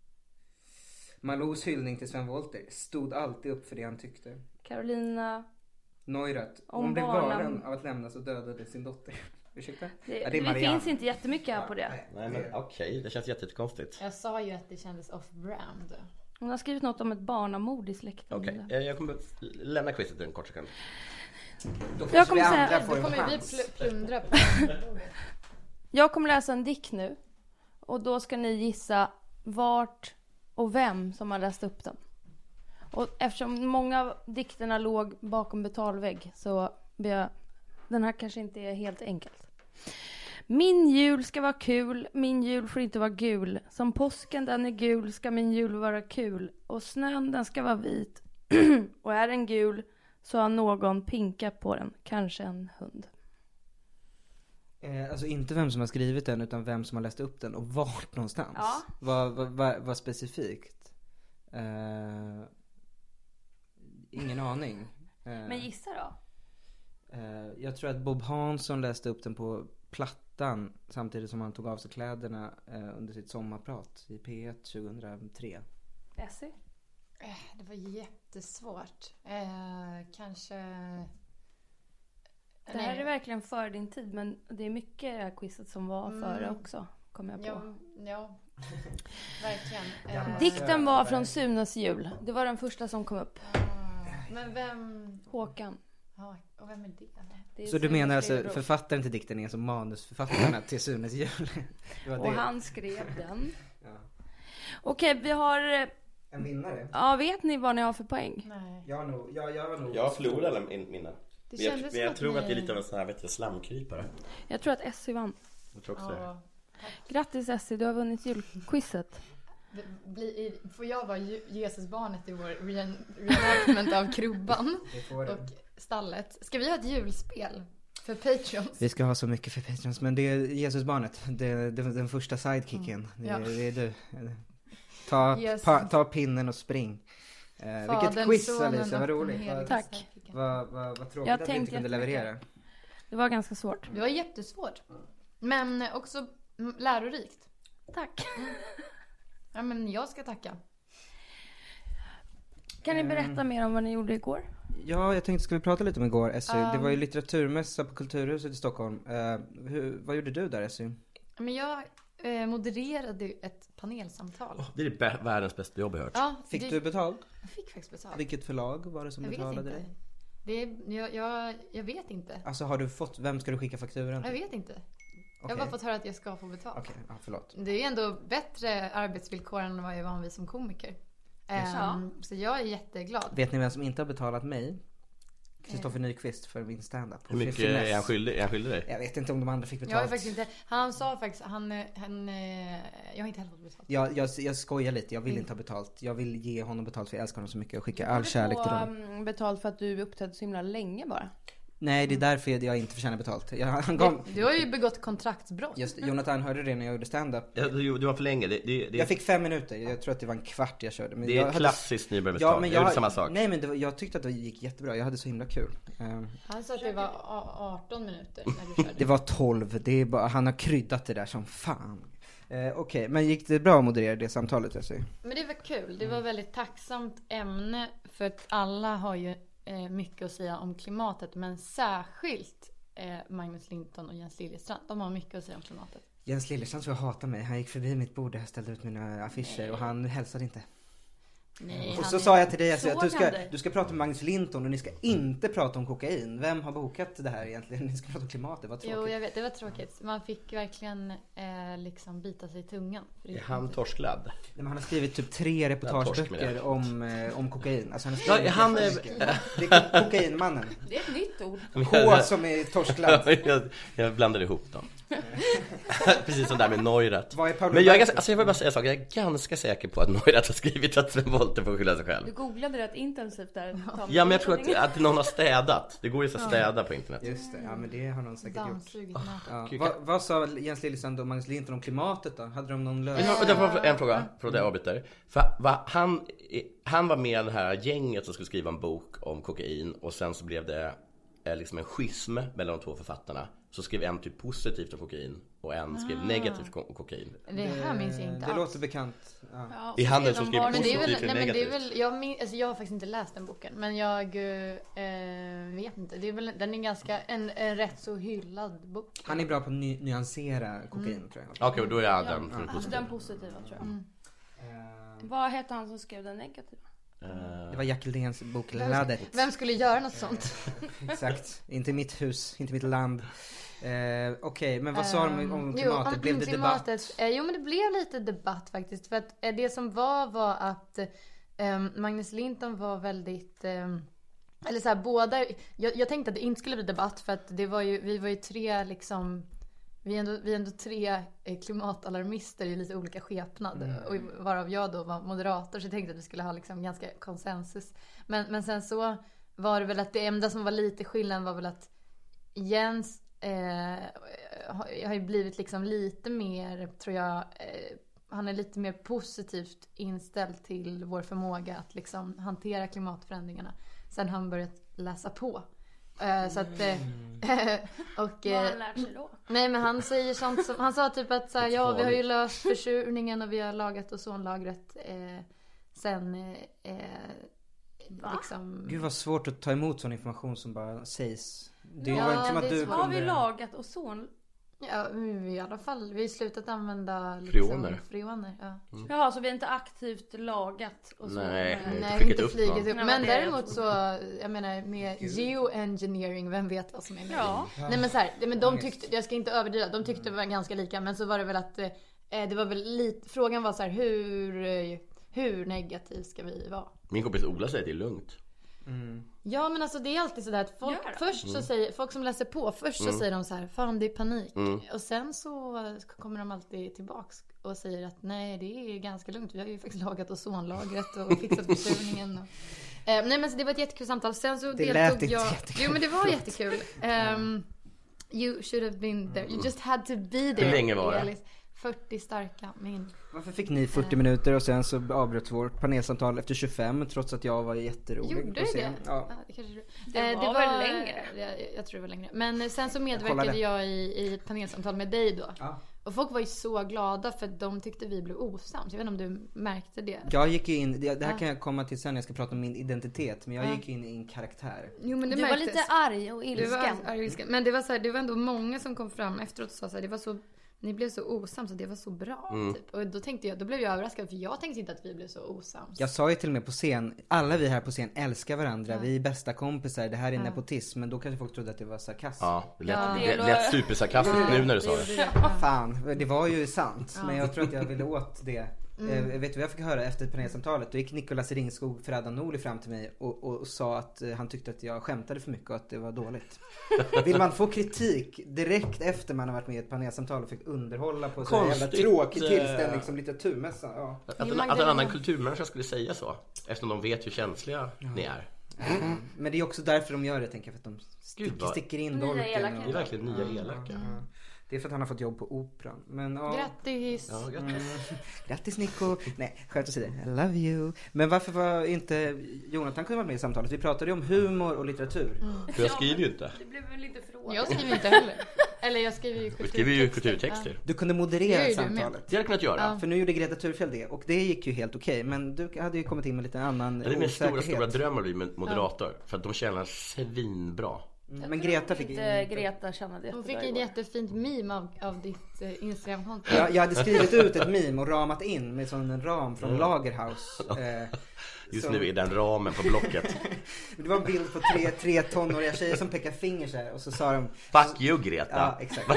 Malous hyllning till Sven Wollter stod alltid upp för det han tyckte. Carolina, Neurath, Om hon blev barnen. galen av att lämnas och dödade sin dotter. Ursäkta? det, Ja, det, Marianne. finns inte jättemycket här på det. Nej, Nej, men okej, det känns jättekonstigt. Jag sa ju att det kändes off-brand. Hon har skrivit något om ett barnamord i släkten. Okej, eh, jag kommer lämna quizet en kort sekund. Då får Jag vi kommer andra säga- få Då en kommer vi chans. pl- plundra på. Jag kommer läsa en dikt nu. Och då ska ni gissa vart och vem som har läst upp den. Och eftersom många av dikterna låg bakom betalvägg så blir jag... Den här kanske inte är helt enkelt. Min jul ska vara kul, min jul får inte vara gul. Som påsken den är gul ska min jul vara kul. Och snön den ska vara vit. Och är den gul så har någon pinkat på den, kanske en hund. Eh, alltså inte vem som har skrivit den utan vem som har läst upp den och vart någonstans. Ja. Vad, vad, vad, vad specifikt? Eh, ingen aning. Eh, Men gissa då. eh, jag tror att Bob Hansson läste upp den på plattan samtidigt som han tog av sig kläderna eh, under sitt sommarprat i P ett tjugohundratre. Essie? Eh, Det var jättesvårt. Eh, kanske... Det här är verkligen för din tid, men det är mycket i det här quizet som var Mm. före också, kommer jag på. Ja, ja. Verkligen. Gammal Eh, Dikten var Söderberg. från Sunes jul. Det var den första som kom upp. ah, men vem... Håkan. Ja, och vem är det? Det är Så du Sunes menar alltså lillebror. författaren till dikten är som manusförfattarna till Sunes jul? Det var Och det. han skrev den. Ja. Okej, vi har... eh, En vinnare? Ja, vet ni vad ni har för poäng? Nej. Jag, har nog, jag, jag var nog... Jag förlorar alla min- mina. Det Men jag, kändes men jag som tror att att det är ni- lite av en sån här, vet du, slamkrypare. Jag tror att Essie vann. Jag tror också det. Ja. Grattis Essie, du har vunnit julquizet. bli, får jag vara Jesusbarnet i vår reenactment av krubban och stallet? Ska vi ha ett julspel för Patreons? Vi ska ha så mycket för Patreons, men det är Jesusbarnet. Det är den första sidekicken. Det, är, ja. det är du. Ta, yes. pa, ta pinnen och spring. Eh, vilket quiz, Alicia, vad roligt. Tack. Vad, vad, vad tråkigt jag att du inte kunde leverera. Det var ganska svårt. Det var jättesvårt. Men också lärorikt. Tack. Ja, men jag ska tacka. Kan ni berätta mer om vad ni gjorde igår? Ja, jag tänkte, ska vi prata lite om igår, Essy? Um, det var ju litteraturmässa på Kulturhuset i Stockholm. Uh, hur, vad gjorde du där, Essy? Men jag eh, modererade ett panelsamtal. Oh, det är det världens bästa jobb jag hört. Ja, fick det, du betalt? Jag fick faktiskt betalt. Vilket förlag var det som jag betalade dig? Det är, jag, jag, jag vet inte. Alltså har du fått, vem ska du skicka fakturan till? Jag vet inte. Jag har okay. bara fått höra att jag ska få betalt. Okej, okay. ja, förlåt. Det är ju ändå bättre arbetsvillkor än vad jag är van vid som komiker. Um, så jag är jätteglad. Vet ni vem som inte har betalat mig? Kristoffer Nyqvist för min stand-up. Hur mycket är han skyldig, är han skyldig dig? Jag vet inte om de andra fick betalt. Jag är faktiskt inte. Han sa faktiskt han, han jag har inte heller fått betalt. Jag, jag, jag skojar lite. Jag vill mm. inte ha betalt. Jag vill ge honom betalt för jag älskar honom så mycket och skicka all kärlek till honom. Betalt för att du uppträdde så himla länge bara. Nej, det är därför jag inte förtjänar betalt. Jag, han kom... Du har ju begått kontraktsbrott. Just, Jonathan hörde det när jag gjorde stand-up. Ja, du, du var för länge. Det, det, det... Jag fick fem minuter. Jag tror att det var en kvart jag körde. Men det är jag klassiskt hade... nybörjarbetslag. Ja, men jag... jag... Det är samma sak. Nej, men det var... jag tyckte att det gick jättebra. Jag hade så himla kul. Um... Han sa att det var arton minuter när du körde. Det var tolv. Det är bara... Han har kryddat det där som fan. Eh, Okej, okay. Men gick det bra att moderera det samtalet? Jag säger? Men det var kul. Det var väldigt tacksamt ämne. För att alla har ju mycket att säga om klimatet, men särskilt eh, Magnus Linton och Jens Liljestrand. De har mycket att säga om klimatet. Jens Liljestrand så jag hatar mig. Han gick förbi mitt bord där jag ställde ut mina affischer. Nej. Och han hälsade inte. Nej, och så sa jag till dig alltså, att du ska, du ska prata med Magnus Linton och ni ska inte prata om kokain. Vem har bokat det här egentligen? Ni ska prata om klimatet, det var tråkigt. Jo, jag vet, det var tråkigt. Man fick verkligen eh, liksom bita sig i tungan. Är han torsklad? Nej, men han har skrivit typ tre reportageböcker om, eh, om kokain. Alltså, han har ja, han är... Det är kokainmannen. Det är ett nytt ord. K som är torsklad. jag, jag blandade ihop dem. Precis som där med Neurath. Men jag är ganska, alltså jag vill bara säga en sak. Jag är ganska säker på att Neurath har skrivit att Sven Wollter får skylla sig själv. Du googlade rätt intensivt där. Ja, men jag tror att, att någon har städat. Det går ju så att städa på internet. Just det, ja men det har någon säkert gjort. Oh, ja. Va, vad sa Jens Liljestrand och Magnus Linton om klimatet då? Hade de någon lösning? Ja, det var en fråga, för det avbyter. För va, han, han var med i det här gänget som skulle skriva en bok om kokain. Och sen så blev det eh, liksom en schism mellan de två författarna. Så skrev en typ positivt om kokain och en skrev ah. negativt om kokain. Det här minns jag inte. Det låter bekant. Ja. Ja, i handen som skrev positivt och negativt. Nej, men det är väl, jag, min, alltså jag har faktiskt inte läst den boken, men jag eh, vet inte. Det är väl, den är ganska en, en rätt så hyllad bok. Han är bra på att ny, nyansera kokain, mm. tror jag. Okej, okay, då är jag den. Ja. Alltså den positiva, tror jag. Mm. Uh, Vad hette han som skrev den negativa? Det var Jack Lens bok Laddet. Vem skulle göra något sånt? Exakt, inte mitt hus, inte mitt land. eh, Okej, okay, men vad sa um, de om klimatet? Jo, blev det klimatet, debatt? Eh, jo men det blev lite debatt faktiskt. För att eh, det som var var att eh, Magnus Linton var väldigt eh, eller så här, båda jag, jag tänkte att det inte skulle bli debatt. För att det var ju, vi var ju tre liksom Vi är ändå, vi är ändå tre klimatalarmister i lite olika skepnad. Mm. Och varav jag då var moderator. Så jag tänkte att vi skulle ha liksom ganska konsensus. Men, men sen så var det väl att det enda som var lite skillnad var väl att Jens eh, har ju blivit liksom lite mer, tror jag, eh, han är lite mer positivt inställd till vår förmåga att liksom hantera klimatförändringarna. Sen han börjat läsa på. Uh, så att uh, och vad har han lärt sig då? Nej, men han säger sånt som han sa typ att så här, ja, vi har ju löst försurningen och vi har lagat ozonlagret eh, sen eh, liksom. Gud vad svårt att ta emot sån information som bara sägs. Det ja, var inte som att du kunde... Har vi lagat ozon? Ja, i alla fall. Vi har slutat använda liksom, freoner. freoner ja. Mm. Jaha, så vi har inte aktivt lagat och så. Nej, nej, inte, inte upp flygit upp. Nej, men däremot så, jag menar, med geoengineering, vem vet vad som är med? Ja. Nej, men så här, men de tyckte, jag ska inte överdriva, de tyckte det var ganska lika. Men så var det väl att, eh, det var väl lite, frågan var så här, hur, hur negativ ska vi vara? Min kompis Ola säger att det är lugnt. Mm. Ja, men alltså det är alltid sådär att folk, först så mm. säger, folk som läser på, först så mm. säger de så här, fan det är panik. Mm. Och sen så kommer de alltid tillbaks och säger att nej, det är ganska lugnt. Vi har ju faktiskt lagat ozonlagret och fixat försurningen. Och, eh, nej, men så det var ett jättekul samtal. Sen så det deltog lät inte jag... jättekul. Jo, men det var jättekul. Um, you should have been there. You just had to be there. Hur länge var det? fyrtio starka min. Varför fick ni fyrtio minuter och sen så avbröt vårt panelsamtal efter tjugofem trots att jag var jätterolig? Gjorde på det? scen. Ja. Ja, det, kanske... Det eh, var det väl var längre? Jag, jag tror det var längre. Men sen så Jag medverkade kollade. jag i, i ett panelsamtal med dig då. Ja. Och folk var ju så glada för att de tyckte vi blev osams. Jag vet inte om du märkte det. Jag gick ju in, det, det här Ja. kan jag komma till sen när jag ska prata om min identitet. Men jag Ja. gick in i en karaktär. Jo, men det Du var märktes. lite arg och Du ilsken. var arg och ilsken. Men det var så här, det var ändå många som kom fram efteråt och sa så här, det var så, ni blev så osams och det var så bra Mm. typ. Och då tänkte jag, då blev jag överraskad för jag tänkte inte att vi blev så osams. Jag sa ju till och med på scen, alla vi här på scen älskar varandra. Ja. Vi är bästa kompisar, det här är Ja. nepotism. Men då kanske folk trodde att det var sarkasm. Ja, det lät, Ja. det lät supersarkastiskt nu när du sa det. Ja. Fan, det var ju sant. Ja. Men jag tror att jag ville åt det. Mm. Eh, vet du vad jag fick höra efter panelsamtalet? Då gick Nicolas Ringskog Ferrada Noli fram till mig och, och, och sa att eh, han tyckte att jag skämtade för mycket och att det var dåligt. Vill man få kritik direkt efter man har varit med i ett panelsamtal och fick underhålla på så här jävla Konstigt, tråkig eh, tillställning som litteraturmässan? Ja. Att en, att en annan kulturmänniska skulle säga så, eftersom de vet hur känsliga ni är. Mm. Men det är också därför de gör det, tänker jag, för att de sticker, Gud, vad- sticker in Nya dolken. elaka. Det är verkligen nya elaka. Ja. Det är för att han har fått jobb på Operan. Men, ja. Grattis! Ja, grattis. Mm. Grattis Nico. Nej, skönt att säga det. I love you. Men varför var inte Jonathan kunde vara med i samtalet? Vi pratade ju om humor och litteratur. För jag skriver ju inte. Det blev väl lite fråga. Jag skriver inte heller. Eller jag skriver ju Vi skriver ju kulturtexter. kulturtexter. Du kunde Det moderera gör ju du med. samtalet. Det hade jag kunnat göra. Ja. För nu gjorde Greta Thurfjell det och det gick ju helt okej. Men du hade ju kommit in med lite annan Det är min stora, osäkerhet. stora dröm att bli moderator. För att de tjänar svinbra. Mm, men Greta fick inte Greta kände Hon jättebra fick ett igår. jättefint meme av, av ditt eh, Instagramkonto. jag, jag hade skrivit ut ett meme och ramat in med sån en ram från Mm. Lagerhaus. Eh, Just som- nu är den ramen på blocket. Det var en bild på tre, tre tonåriga tjejer som pekar finger så här, och så sa de... Fuck you Greta. Ja, exakt.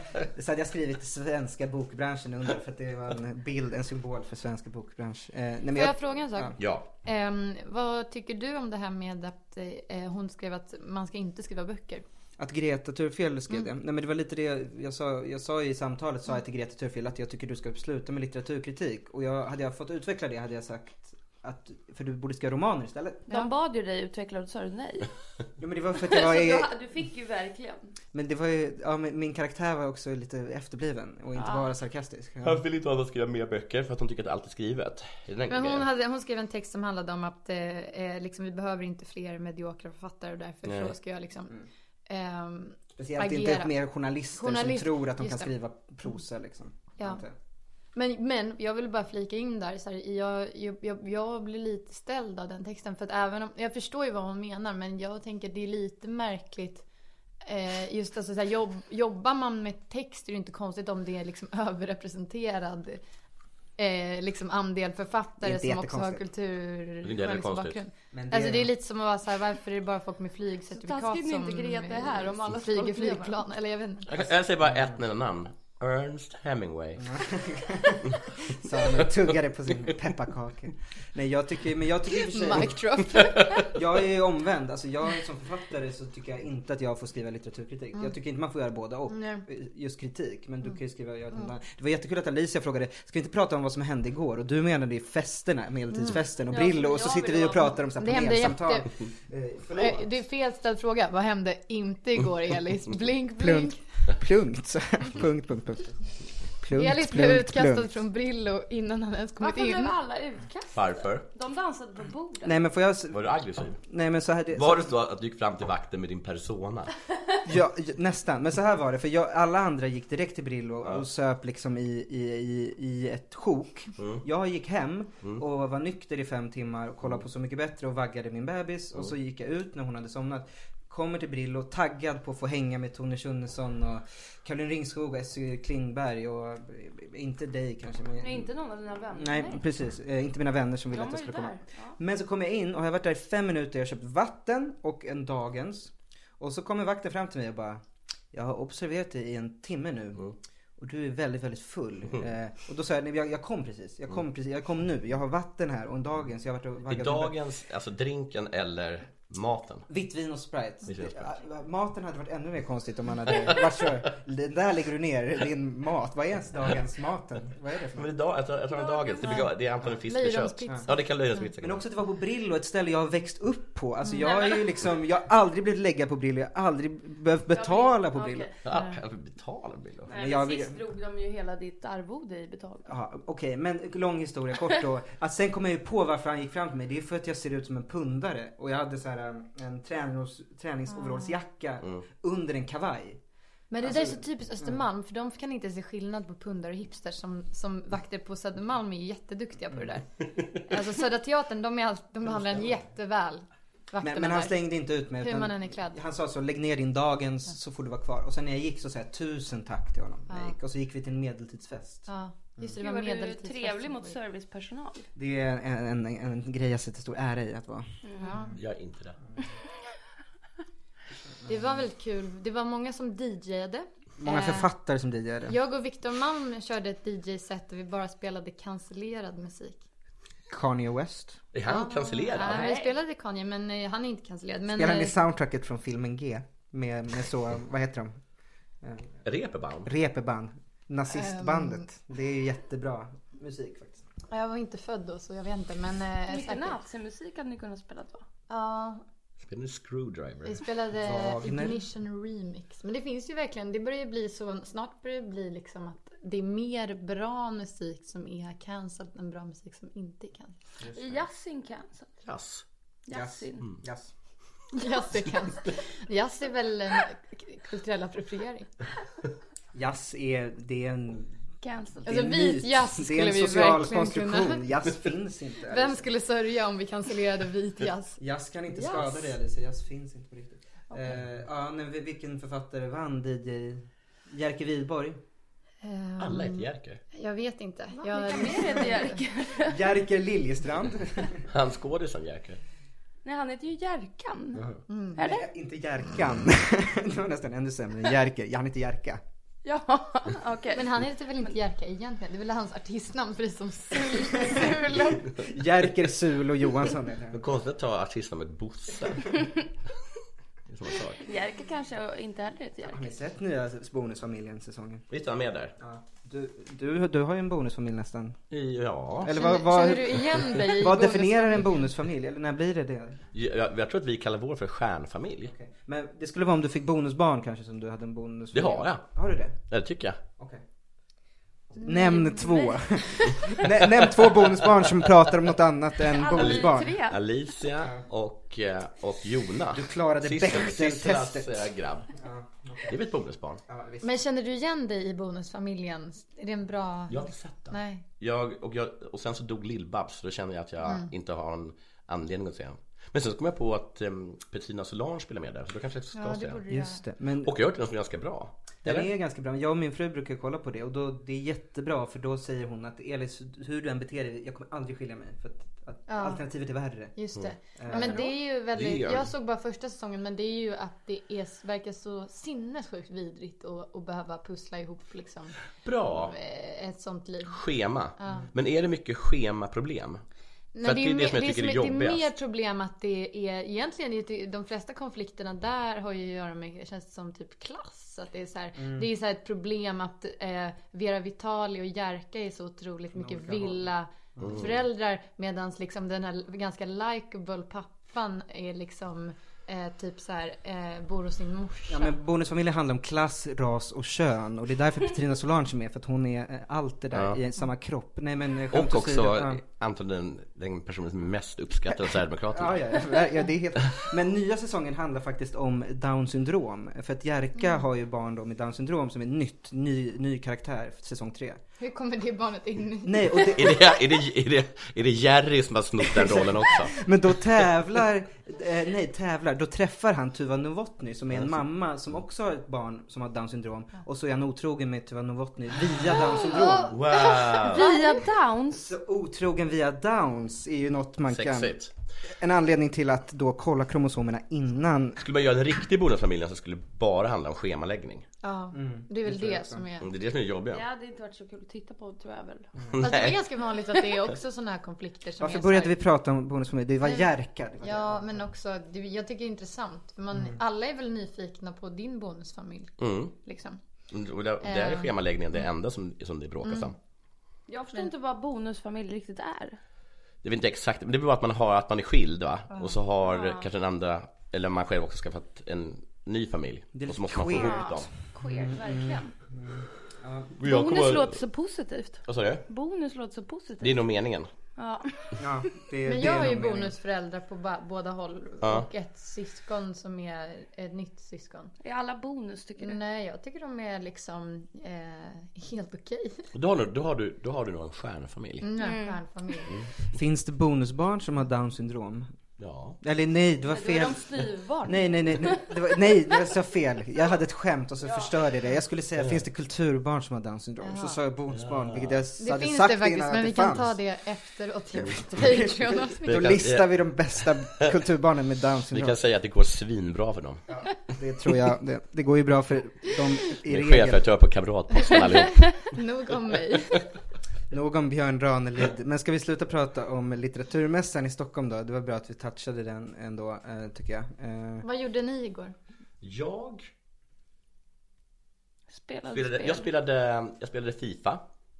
Så hade jag skrivit svenska bokbranschen under för att det var en bild, en symbol för svenska bokbransch. Eh, nej, men Får jag fråga en sak? Ja. Ehm, vad tycker du om det här med att eh, hon skrev att man ska inte skriva böcker? Att Greta Thurfjell skrev Mm. det. Nej, men det var lite det jag sa, jag sa i samtalet, sa jag till Greta Thurfjell att jag tycker du ska sluta med litteraturkritik. Och jag, hade jag fått utveckla det hade jag sagt att, för du borde skriva romaner istället. Ja. De bad ju dig utveckla och då sa du nej. Ja, men det var för att jag var Så i, du, du fick ju verkligen. men det var ju, ja, men min karaktär var också lite efterbliven och inte Ja. bara sarkastisk. Ja. Han vill inte ha att skriva mer böcker för att hon tycker att allt är skrivet. Är det den Men hon, grejen? hade, hon skrev en text som handlade om att eh, eh, liksom, vi behöver inte fler mediokra författare och därför Nej. så ska jag liksom ehm, Speciellt agera. inte ett mer journalister Journalist- som tror att de just kan det. skriva prosa liksom. Ja. Inte. Men, men jag vill bara flika in där så här, jag, jag, jag, jag blir lite ställd av den texten för att även om, jag förstår ju vad hon menar men jag tänker att det är lite märkligt eh, just alltså så här, jobb, jobbar man med text är det inte konstigt om det är liksom överrepresenterad eh, liksom andel författare Det är inte som också har jättekonstigt. Det är inte kulturjournalistisk heller konstigt. bakgrund. Men det, Alltså det är lite som att vara så här, varför är det bara folk med flygcertifikat taskigt när som inte Greta är här, om alla ska flyger uppleva. flygplan eller jag vet inte. Jag, kan- jag säger bara ett enda namn. Ernest Hemingway. så han tuggade på sin pepparkaka. Nej, jag tycker, men jag tycker i och för sig, Mic drop. jag är omvänd. Alltså jag som författare så tycker jag inte att jag får skriva litteraturkritik. Jag tycker inte man får göra båda och Nej. just kritik. Men du kan ju skriva, jag, det var jättekul att Alicia frågade, ska vi inte prata om vad som hände igår? Och du menade i festerna, medeltidsfesten och Ja, Brillo. som Och så jag sitter vill vi och vara. pratar om så här Det hände panelsamtal. jätte- Eh, Eh, förlåt. Det är fel ställd fråga. Vad hände inte igår Elis? Blink blink. Plunk. Plunkt. Så. Punkt, punkt, punkt. Plunkt, Elis blev plunkt, utkastad plunkt. från Brillo innan han ens kommit Varför in. blev alla utkastade? Varför? De dansade på bordet. Nej, men får jag... Var du aggressiv? Nej, men så här... Det, Var det så att du gick fram till vakten med din persona? Ja, j- nästan. Men så här var det. För jag, alla andra gick direkt till Brillo och söp liksom i, i, i, i ett sjok. Mm. Jag gick hem och var nykter i fem timmar och kollade på Så mycket bättre och vaggade min bebis. Och så gick jag ut när hon hade somnat. Kommer till Brillo taggad på att få hänga med Tone Schunnesson och Caroline Ringskog och Essie Klingberg och eh, inte dig kanske. Men... Nej, inte någon av dina vänner. Nej, precis. Eh, inte mina vänner som ville De att jag var ju skulle komma. där. Ja. Men så kom jag in och jag har varit där i fem minuter. Jag har köpt vatten och en dagens. Och så kommer vakten fram till mig och bara, jag har observerat dig i en timme nu. Mm. Och du är väldigt, väldigt full. Eh, och då sa jag, nej, jag, jag kom precis. Jag kom precis. Jag kom nu. Jag har vatten här och en dagens. Jag har varit och I vaggat. dagens, alltså drinken eller Maten. Vitt vin och Sprite. Vitt vin och Sprite. Maten hade varit ännu mer konstigt om man hade varit så. Där lägger du ner din mat. Vad är ens dagens maten? Vad är det för Men det är dag, jag tror, jag tror det är dagens. Det, brukar, det är antagligen fisk och kött. Ja, det kan löjdomspizza. Men också att det var på Brillo, ett ställe jag har växt upp på. Alltså jag är ju liksom, jag har aldrig blivit lägga på Brillo. Jag har aldrig behövt betala på Brillo. Ja, betala Brillo. Nej, men jag, sist drog de ju hela ditt arvode i betalning. Ja, okej, okay, men lång historia kort då. Att sen kom jag ju på varför han gick fram till mig. Det är för att jag ser ut som en pundare. Och jag hade så här en tränings, träningsoverallsjacka mm. under en kavaj. Men det alltså, där är så typiskt Östermalm, mm. för de kan inte se skillnad på pundare och hipsters som, som vakter på Södermalm är jätteduktiga på det där. Alltså Södra Teatern, de, är all, de behandlar en jätteväl. Men, men han slängde inte ut mig. Hur man än är klädd. Han sa så, lägg ner din dagens ja. Så får du vara kvar. Och sen när jag gick så sa jag tusen tack till honom. Ja. Och så gick vi till en medeltidsfest. Ja. Just det, det var medeltidsfest. Trevlig mot servicepersonal. Det är en, en, en, en grej jag sätter stor ära i att vara. Mm. Ja. Jag är inte det. Det var väldigt kul. Det var många som DJade. Många eh, författare som DJade. Jag och Victor Malm körde ett D J-set och vi bara spelade cancellerad musik. Kanye West. Är han ja, cancellerad? Ja, vi spelade Kanye, men eh, han är inte cancellerad. Men, spelade ni soundtracket från filmen G? Med, med så, vad heter de? Repeband. Repeband. Nazistbandet. Um, det är ju jättebra musik faktiskt. Jag var inte född då, så jag vet inte. Men eh, lite nazimusik hade ni kunnat spela då. Ja. Spelade Screwdriver. Vi spelade Wagner. Ignition Remix. Men det finns ju verkligen, det börjar bli så, snart börjar det bli liksom att det är mer bra musik som är cancelled än bra musik som inte är cancelled. Är jazzin cancelled? Jazz. Jazzin. Mm. Jazz. Jazz är cancelled. Jazz är väl en kulturell appropriering. Jazz är, det är en... Cancel. Alltså vit jazz skulle vi verkligen kunna. Det är en social konstruktion. Kunna. Jazz finns inte. Vem skulle sörja om vi cancellerade vit jazz? Jazz kan inte skada yes. det, Alice. Jazz finns inte på riktigt. Okay. Uh, ja, men vilken författare vann D J? Jerker Widborg? Um, Alla heter Jerker. Jag vet inte. Va? Jag Vilka mer heter Jerker? Jerker Liljestrand. Han skådisen Jerker. Nej, han heter ju Jerkan. Mm. Eller? Nej, inte Jerkan. Det var nästan ännu sämre än Jerker. Han heter Jerka. Ja, okej. Okay. Men han heter väl inte Jerka egentligen? Det är väl hans artistnamn, för det är som Sulo. Jerker Sulo Johansson. Det är konstigt att ta artistnamnet Bosse. Det är som en sak. Jerker kanske inte heller heter Jerker. Har ni sett nya Bonusfamiljen-säsongen? Visst är han med där? Ja. Du, du, du har ju en bonusfamilj nästan. Ja. Eller vad, vad, känner du igen dig i vad definierar en bonusfamilj? Eller när blir det det? Jag, jag tror att vi kallar vår för stjärnfamilj. Okay. Men det skulle vara om du fick bonusbarn kanske, som du hade en bonusfamilj. Det har jag. Har du det? Ja, det tycker jag. Okej. Okay. Nämn två. Nämn två bonusbarn som pratar om något annat än bonusbarn. Alicia och, och Jona. Du klarade Bechdel-testet. grabb. Ja, okay. Det är ett bonusbarn. Ja, men känner du igen dig i bonusfamiljen? Är det en bra... Jag har inte sett den. Nej. Jag, och, jag, och sen så dog Lill-Babs, så då känner jag att jag mm. inte har en anledning att se den. Men sen kom jag på att um, Petrina Solange spelar med där, så då kanske jag ska ja, se den. Just det. Men... Och jag har hört den som är ganska bra. Den Eller? är ganska bra. Jag och min fru brukar kolla på det. Och då, det är jättebra. För då säger hon att Elis, hur du än beter dig, jag kommer aldrig skilja mig. För att, att ja. alternativet är värre. Just det. Mm. Men det är ju väldigt... Är... Jag såg bara första säsongen. Men det är ju att det är, verkar så sinnessjukt vidrigt. Och, och behöva pussla ihop liksom. Bra. Ett sånt liv. Schema. Ja. Men är det mycket schemaproblem? Nej, det, är det, det som jag tycker är jobbigast. Det är mer problem att det är egentligen de flesta konflikterna där har ju att göra med, känns som typ klass, att det är så här, mm. det är så här ett problem att eh, Vera Vitali och Jerka är så otroligt mycket villa mm. föräldrar, medans liksom den här ganska likeable pappan är liksom Eh, typ så här eh, bor hos sin morsa. Ja, men bonusfamiljen handlar om klass, ras och kön. Och det är därför Petrina Solange är med. För att hon är eh, allt det där ja. i samma kropp. Nej, men, och också ja. antagligen den personen som är mest uppskattad av Sverigedemokraterna. Ja, ja, ja, det är helt... Men nya säsongen handlar faktiskt om Down syndrom. För att Jerka mm. har ju barn då med Down syndrom som är nytt, ny, ny karaktär för säsong tre. Hur kommer det barnet in? Nej, och det... är, det, är, det, är, det, är det Jerry som har snott den rollen också? Men då tävlar eh, Nej, tävlar Då träffar han Tuva Novotny, som är en mamma som också har ett barn som har Down syndrom. Och så är han otrogen med Tuva Novotny via Down syndrom. Wow. Via Downs? Så otrogen via Downs är ju något man Sexigt. kan... en anledning till att då kolla kromosomerna innan. Skulle man göra en riktig bonusfamilj så skulle det bara handla om schemaläggning. Ja, mm. det är väl det, det som är... Det är det som är jobbiga. Det hade inte varit så kul att titta på, tror jag väl. Mm. Fast det är ganska vanligt att det är också sådana här konflikter som Varför är började här... vi prata om bonusfamilj? Det var Jerka. Det var ja, det. Men också, det, jag tycker det är intressant. För man, mm. alla är väl nyfikna på din bonusfamilj. Mm. Liksom. Och där, där är schemaläggningen det enda som, som det bråkas mm. om. Jag förstår men... inte vad bonusfamilj riktigt är. Det är inte exakt, men det beror på att man har att man är skild, va? Ja. Och så har ja. kanske den andra, eller man själv också skaffat en ny familj. Och så måste man få ihop dem. Queer, verkligen. Mm. Mm. Ja. Bonus kommer... låter så positivt. Vad sa du? Bonus låter så positivt. Det är nog meningen. Ja. Ja, det, men det jag är har ju meningen. bonusföräldrar på ba- båda håll. Ja. Och ett syskon som är ett nytt syskon. Är alla bonus tycker du? Nej, jag tycker de är liksom eh, helt okej. Då har du, då har du, då har du nog en stjärnfamilj. Mm, en stjärnfamilj. Mm. Finns det bonusbarn som har Down syndrom? Ja. Eller nej, det var fel. Det var de styvbarn. Nej, nej, nej, nej, det var, nej, det var så fel. Jag hade ett skämt och så ja. förstörde det. Jag skulle säga, ja. finns det kulturbarn som har Down syndrom? Ja. Så sa jag bonusbarn, ja. vilket jag det hade finns sagt det faktiskt, innan men vi kan fanns. ta det efteråt. Då listar vi de bästa kulturbarnen med Down syndrom. Vi kan säga att det går svinbra för dem. Ja, det tror jag. Det, det går ju bra för dem i regel. Min chefredaktör på Kamratposten allihop. Nog om mig. Nog om Björn Ranelid. Men ska vi sluta prata om litteraturmässan i Stockholm då? Det var bra att vi touchade den ändå, eh, tycker jag. Eh. Vad gjorde ni igår? Jag spelade, spelade spel. jag spelade jag spelade FIFA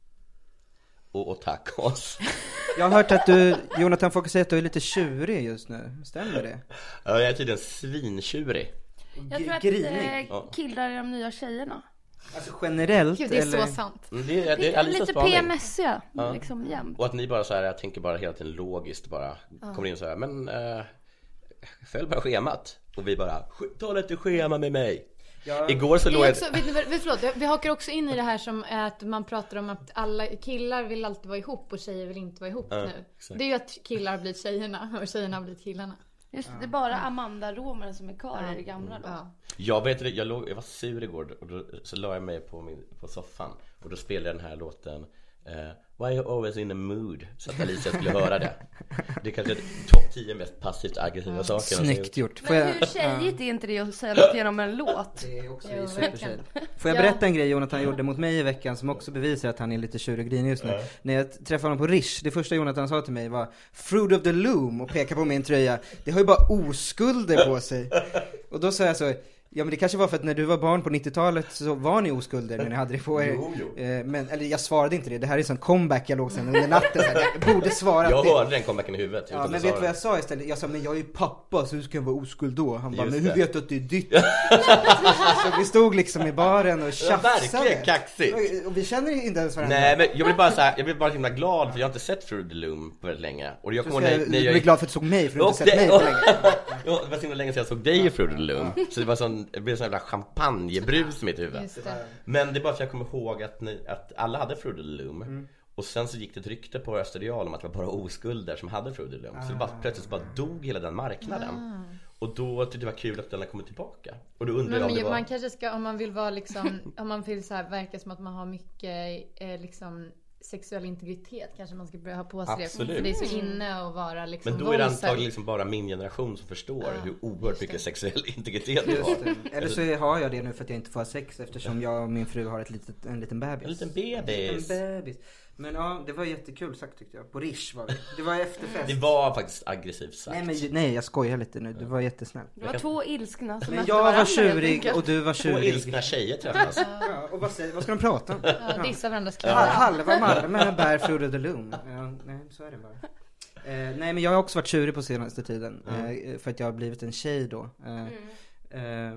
och, och tacos. Jag har hört att du, Jonathan, folk säger att du är lite tjurig just nu. Stämmer det? Ja, jag är tydligen svintjurig. Jag tror att eh, killar är de nya tjejerna. Alltså generellt. Gud, det är eller? så sant. Det är, det är, det är lite P M S-iga, ja. liksom jämt. Och att ni bara så här, jag tänker bara helt logiskt bara ja. kommer in så här, men äh, följ bara schemat. Och vi bara, ta lite schema med mig. Ja. Igår så låg jag... Också, vet ni, förlåt, vi hakar också in i det här som att man pratar om att alla killar vill alltid vara ihop och tjejer vill inte vara ihop ja, nu. Exakt. Det är ju att killar har blivit tjejerna och tjejerna har blivit killarna. Just det, det är bara Amanda Romer som är kvar ja. i det gamla då. Ja. Jag vet det, jag, låg, jag var sur igår och då, så la jag mig på, min, på soffan och då spelade jag den här låten uh, Why are you always in a mood? Så att Alicia skulle höra det. Det är kanske topp tio mest passivt aggressiva ja. saker. Snyggt gjort. Men hur tjejigt är inte det att säga något genom en låt? Det är också jo, supertjejigt. Får jag berätta en grej Jonathan gjorde mot mig i veckan som också bevisar att han är lite tjurig och grinig just nu. Ja. När jag träffade honom på Rish, det första Jonathan sa till mig var Fruit of the Loom och pekade på min tröja. Det har ju bara oskulder på sig. Och då sa jag så... Ja, men det kanske var för att när du var barn på nittiotalet så var ni oskulder när ni hade det på er. Jo, jo. Eh, men, eller jag svarade inte det. Det här är en sån comeback jag låg sen under natten. Så jag borde svara. Jag det. hörde den comebacken i huvudet. Ja, men vet du vad jag sa istället? Jag sa, men jag är ju pappa så hur ska jag vara oskuld då? Han bara, Just men hur det. vet du att det är ditt? Så vi stod liksom i baren och tjafsade. Verkligen kaxigt. Och vi känner inte ens varandra. Nej, men jag blir bara så här, jag blir bara så himla glad för jag har inte sett Fruit of the Loom på väldigt länge. Och jag kommer jag, jag, jag blir glad för att du såg mig för du har inte sett mig på länge. Ja, det var så himla länge sedan jag såg dig i Fruit of the Loom. Så det var sån, det blev sån jävla champagnebrus i mitt huvud. Det. Men det är bara för att jag kommer ihåg att, ni, att alla hade Fruit of the Loom. Mm. Och sen så gick det ett rykte på Österreal om att det var bara oskulder som hade Fruit of the Loom. Ah. Så det bara, plötsligt så bara dog hela den marknaden. Ah. Och då tyckte jag det var kul att den har kommit tillbaka. Och då undrar men, jag om det var... Man kanske ska, om man vill vara liksom, om man vill så här verka som att man har mycket eh, liksom sexuell integritet, kanske man ska börja ha på sig det. För det är så inne att vara liksom. Men då är det antagligen liksom bara min generation som förstår ja, hur oerhört mycket sexuell integritet du har. Eller så har jag det nu för att jag inte får ha sex eftersom jag och min fru har ett litet, en liten bebis. En liten bebis. En liten bebis. Men ja, det var jättekul sagt tyckte jag. På Rish var det. Det var efterfest. Det var faktiskt aggressivt sagt. Nej, men, nej jag skojar lite nu. Du var jättesnäll. Det var två ilskna som men jag var tjurig och du var tjurig. Två ilskna tjejer träffas. Ja, och vad, säger, vad ska de prata om? Ja, dissa varandras killar. Ja, halva Malmö bär Fruit of the Loom. Ja, nej, så är det bara. Eh, nej, men jag har också varit tjurig på senaste tiden. Mm. Eh, för att jag har blivit en tjej då. Eh, mm. eh,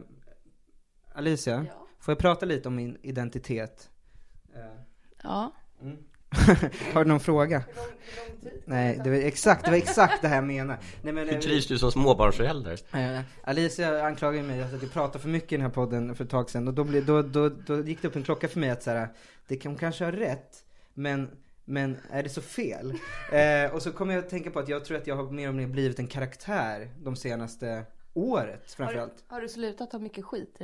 Alicia, ja. Får jag prata lite om min identitet? Eh. Ja. Mm. Har du någon fråga? Hur lång, hur lång tid? Nej, det var exakt det var exakt det här jag menar. Nej, men hur trivs du som småbarnsförälder? Eh, Alicia anklagar mig att jag pratar för mycket i den här podden för ett tag sedan och då blev då då då gick det upp en klocka för mig att så här, det kan kanske ha rätt, men men är det så fel? Eh, och så kommer jag att tänka på att jag tror att jag har mer och mer blivit en karaktär de senaste året framförallt. Har, har du slutat ha mycket skit i det?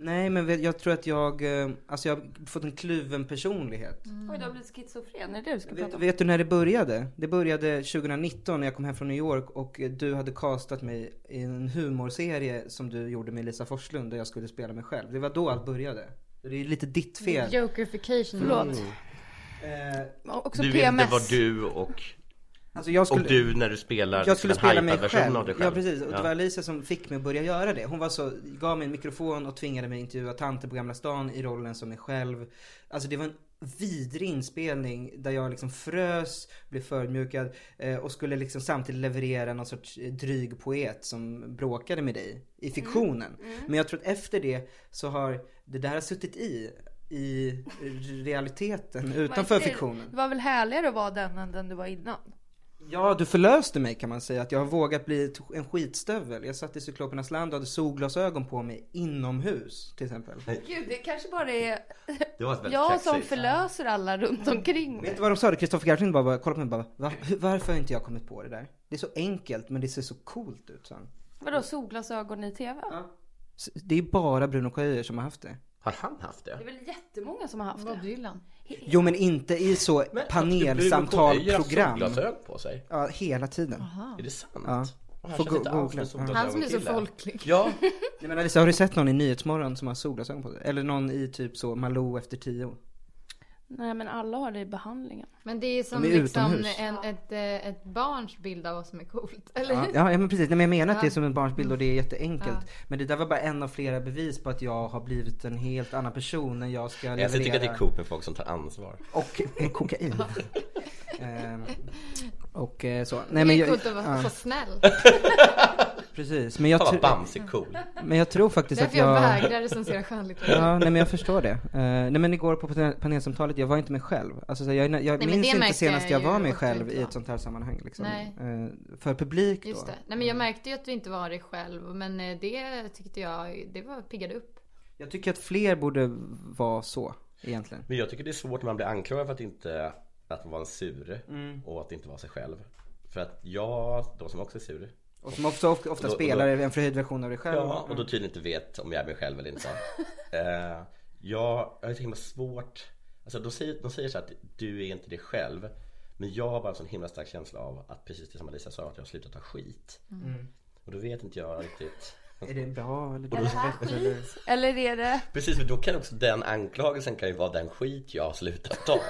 Nej, men jag tror att jag, eh, alltså jag har fått en kluven personlighet. Mm. Oj, du har blivit schizofren, är det det du ska prata Vet, om? vet du när det började? Det började tjugonitton när jag kom hem från New York och du hade castat mig i en humorserie som du gjorde med Lisa Forslund där jag skulle spela mig själv. Det var då allt började. Det är lite ditt fel. Jokerification. Förlåt. Mm. Eh, också Du P vet M inte S. vad du och, alltså jag skulle, och du när du spelar jag skulle en spela mig hypad version själv. av dig själv. Ja, precis. Och Ja. det var Lisa som fick mig att börja göra det. Hon var så, gav mig en mikrofon och tvingade mig intervjua tanter på Gamla stan i rollen som mig själv. Alltså det var en vidrig inspelning där jag liksom frös, blev förmjukad eh, och skulle liksom samtidigt leverera någon sorts dryg poet som bråkade med dig i fiktionen. Mm. Mm. Men jag tror att efter det så har det där har suttit i i realiteten utanför det, fiktionen. Det var väl härligare att vara den än den du var innan? Ja, du förlöste mig kan man säga. Att jag har vågat bli en skitstövel. Jag satt i Cyklopernas land och hade solglasögon på mig inomhus till exempel. Gud, det kanske bara är Det var väldigt jag som kaxigt. förlöser alla runt omkring mig. Vet du vad de sa? Kristoffer Garplind bara, bara kolla på mig bara, Va, varför har inte jag kommit på det där? Det är så enkelt men det ser så coolt ut, så. Vadå, solglasögon i tv? Ja. Det är bara Bruno Sjöjer som har haft det. Har han haft det? Det är väl jättemånga som har haft Vad det. Dylan? Jo, men inte i så panelsamtalprogram. Glasögon på sig. Ja, hela tiden. Aha. Är det sant? Ja. Oh, Får inte go- alls googla. en solglasögon Han som är så kille. folklig. Ja. Nej, men Alice, har du sett någon i Nyhetsmorgon som har solglasögon på sig? Eller någon i typ så Malou efter tio? Nej, men alla har det i behandlingen. Men det är som De är liksom utomhus. en, ett, eh, ett barns bild av vad som är coolt. Eller? Ja, ja, men precis. Nej, men jag menar att det är Ja. som en barnsbild och det är jätteenkelt. Ja. Men det där var bara en av flera bevis på att jag har blivit en helt annan person när jag ska leverera. Jag tycker att det är coolt med folk som tar ansvar. Och eh, kokain. ehm, och eh, så. Nej, Det men är jag, coolt att vara ja, så snäll. precis. Men jag, Fan vad tr- Bamse är cool. men jag tror faktiskt att Därför jag jag... vägrar recensera skönlitteratur. Ja, nej men jag förstår det. Uh, nej men igår på panel- panelsamtalet, jag var inte mig själv. Alltså så jag, jag Nej, men minns det inte märkte senast jag jag var ju mig också själv inte i var. ett sånt här sammanhang liksom. Nej. Uh, för publik då. Just det. Nej, men jag märkte ju att du inte var dig själv. Men eh, det tyckte jag, det var piggade upp. Jag tycker att fler borde vara så, egentligen. Men jag tycker det är svårt när man blir anklagad för att inte att vara en sur Mm. och att inte vara sig själv. För att jag, de som också är sur. Och som ofta, ofta, ofta Och då- spelar och då- en förhöjd version av dig själv. Ja, och då tydligen inte vet om jag är mig själv eller inte. uh, jag, jag har så himla svårt. Alltså de säger, de säger så att du är inte dig själv. Men jag har bara en sån himla stark känsla av att precis det som Alisa sa, att jag har slutat ta skit. Mm. Och då vet inte jag riktigt. Är det bra eller Är det här dåligt? Eller? skit? Eller är det... Precis, för då kan också den anklagelsen kan ju vara den skit jag har slutat ta.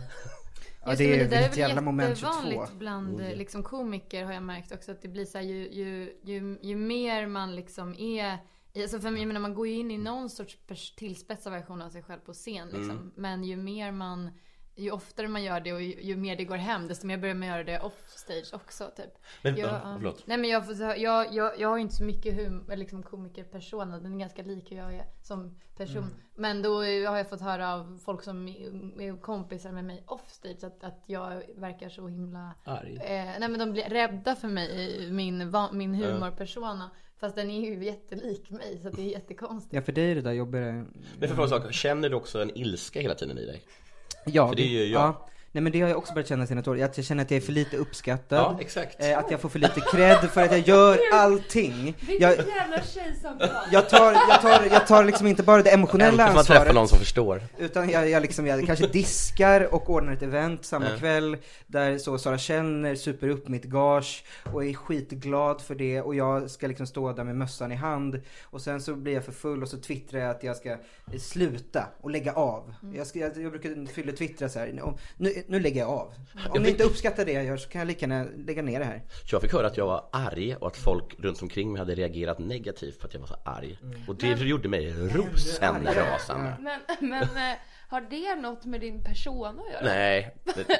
Ja, Just det är men ju ett väl jävla moment jättevanligt tjugotvå. bland eh, liksom komiker, har jag märkt också, att det blir så här, ju, ju, ju, ju mer man liksom är, alltså för jag menar, man går ju in i någon sorts pers- tillspetsad version av sig själv på scen liksom. Mm. Men ju mer man, ju oftare man gör det och ju, ju mer det går hem, desto mer börjar man göra det off stage också typ. Men, jag, ja, förlåt. nej men jag, får, så- jag, jag, jag har ju inte så mycket hum, liksom komikerpersona. Den är ganska lik hur jag är som person. Mm. Men då har jag fått höra av folk som är är kompisar med mig off stage att, att jag verkar så himla Arg. eh, nej men de blir rädda för mig i min, va- min humorpersona. Fast den är ju jättelik mig, så att det är jättekonstigt. Ja, för dig är det där jobbigare. Men för att fråga en sak, känner du också en ilska hela tiden i dig? Ja, För det är ju jag. ja. Nej, men det har jag också börjat känna senaste år. Att jag känner att jag är för lite uppskattad. Ja, exakt. Eh, att jag får för lite cred för att jag gör allting. Jag, Vilket jävla tjejsamtal. jag, tar, jag, tar, jag tar liksom inte bara det emotionella Äntligen man träffar någon ansvaret. som förstår. Utan jag, jag, liksom, jag kanske diskar och ordnar ett event samma Ja. kväll. Där så Sara känner super upp mitt gage och är skitglad för det. Och jag ska liksom stå där med mössan i hand. Och sen så blir jag för full och så twittrar jag att jag ska eh, sluta och lägga av. Jag, ska, jag, jag brukar fylla twittra så här. Nu, nu, nu lägger jag av. Om ni inte uppskattar det jag gör så kan jag lika gärna lägga ner det här. Jag fick höra att jag var arg och att folk runt omkring mig hade reagerat negativt för att jag var så arg. Och det gjorde mig rosenrasande. Men, men eh, har det något med din persona att göra? Nej,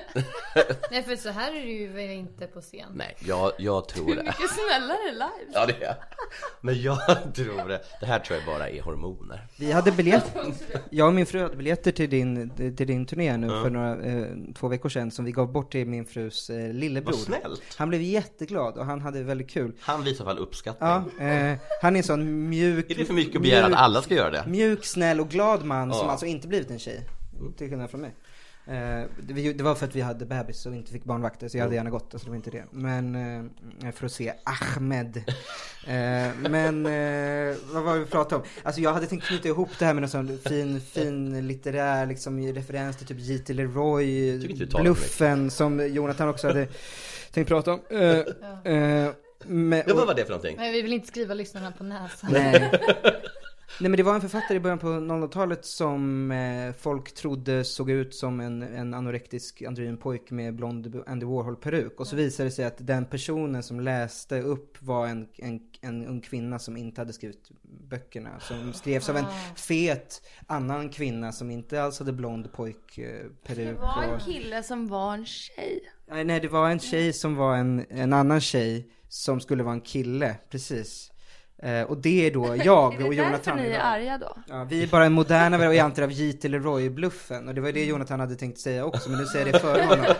Nej, för så här är det ju väl inte på scen. nej, jag, jag tror Hur det. mycket snällare live? Ja, det är. Men jag tror det. Det här tror jag bara är hormoner. Vi hade biljett, jag och min fru hade biljetter till din, till din turné nu för några, eh, två veckor sedan som vi gav bort till min frus eh, lillebror. Vad snällt. Han blev jätteglad och han hade väldigt kul. Han visar väl uppskattning. Ja, eh, han är en sån mjuk, Är det för mycket att begära att alla ska göra det? mjuk, snäll och glad man som Ja. alltså inte blivit en tjej. Till skillnad från mig. Eh, det, det var för att vi hade bebis och inte fick barnvakter, så jag hade Mm. gärna gått, alltså det var inte det. Men eh, för att se Ahmed. Eh, men eh, vad var det vi pratade om? Alltså jag hade tänkt knyta ihop det här med någon sån fin, fin litterär liksom, i referens till typ J T Leroy, Bluffen, som Jonathan också hade tänkt prata om. Eh, eh, men, ja, vad var det för någonting? Men vi vill inte skriva lyssnarna på näsan. Nej. Nej, men det var en författare i början på nolltalet som eh, folk trodde såg ut som en, en anorektisk androgyn pojk med blond Andy Warhol-peruk. Och så visade det sig att den personen som läste upp var en, en, en ung kvinna som inte hade skrivit böckerna. Som skrevs av en fet annan kvinna som inte alls hade blond pojk-peruk. Det var en kille som var en tjej. Nej, nej, det var en tjej som var en, en annan tjej som skulle vara en kille, precis. Eh, och det är då jag och Jonathan. Är det därför ni är arga då? Ja, vi är bara en moderna varianter av J T Leroy-bluffen. Och det var det Jonathan hade tänkt säga också, men nu säger jag det för honom.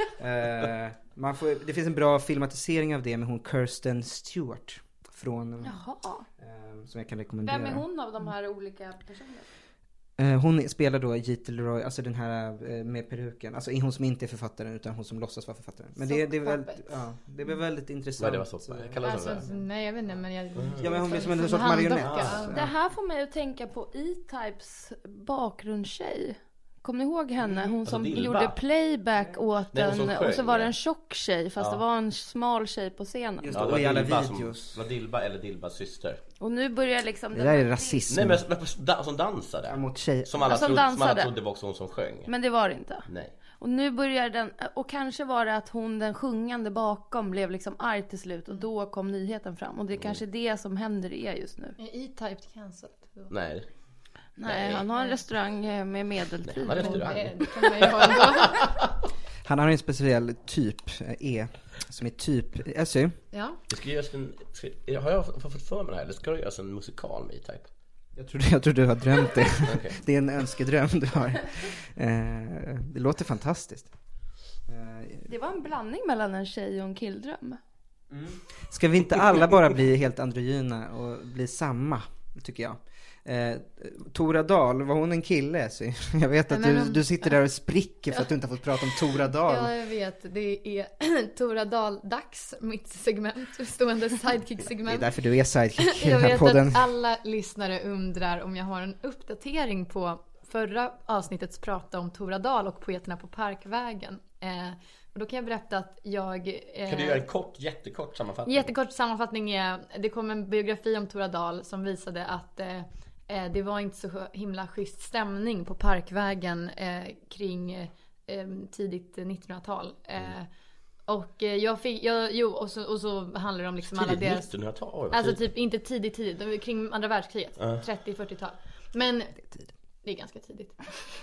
Eh, man får, det finns en bra filmatisering av det med hon Kirsten Stewart från, Jaha. eh, som jag kan rekommendera. Vem är hon av de här olika personerna? Eh, hon spelar då J T Leroy, alltså den här eh, med peruken. Alltså hon som inte är författaren utan hon som låtsas vara författaren. Men det, det är väldigt, ja, det blir väldigt intressant. Vad det var soppa? Kallas det Alltså, nej jag vet inte, men jag... Ja, men hon blir som en sorts marionett. Ja. Det här får mig att tänka på E-Types bakgrundstjej. Kommer ni ihåg henne? Hon som Dilba. gjorde playback åt Nej, hon som en, sjöng, och så var det ja. en tjock tjej, fast Ja. det var en smal tjej på scenen. Just Ja, det, det och i var alla Dilba som, videos. det var Dilba eller Dilbas syster. Och nu börjar liksom... Det där är rasism. Nej, men men da- som dansade. Ja, mot tjej. Som alla, Ja, som trodde, som alla dansade. trodde var också hon som sjöng. Men det var det inte. Nej. Och nu börjar den, och kanske var det att hon, den sjungande bakom, blev liksom arg till slut. Och då kom nyheten fram. Och det är kanske det som händer i er just nu. Är E-Type cancelled? Nej. Nej, Nej. han har en restaurang eh, med Nej, medeltid. han har restaurang. Det, det kan man ju ha ändå. Han har en speciell typ, eh, E, som är typ, Essie. Ja. Det ska göras en, ska, har jag fått för mig det här? Eller ska det göras en musikal med E-Type? Jag tror, jag tror du har drömt det. Okej. Det är en önskedröm du har. Eh, det låter fantastiskt. Eh, Det var en blandning mellan en tjej och en killdröm. ska vi inte alla bara bli helt androgyna och bli samma, tycker jag. Eh, Tora Dahl, var hon en kille? Essie? Jag vet att Nej, du, men hon- du sitter där och spricker för att du inte har fått prata om Tora Dahl. Ja, jag vet. Det är Tora Dahl-dags, mitt segment, stående Det är sidekick-segment. därför du är sidekick i Jag den här vet podden. att alla lyssnare undrar om jag har en uppdatering på förra avsnittets prata om Tora Dahl och poeterna på Parkvägen. Eh, och då kan jag berätta att jag... Eh, Kan du göra en kort, jättekort sammanfattning? Jättekort sammanfattning är, det kom en biografi om Tora Dahl som visade att eh, eh, det var inte så himla schysst stämning på Parkvägen eh, kring eh, tidigt nittonhundratal. Eh, och eh, jag fick, jag, jo, och så, och så handlar det om liksom alla Tidigt deras... nittonhundratal? Oj, vad Alltså tidigt. typ, inte tidigt tidigt, det var kring andra världskriget, trettio-fyrtiotal. Men det är ganska tidigt.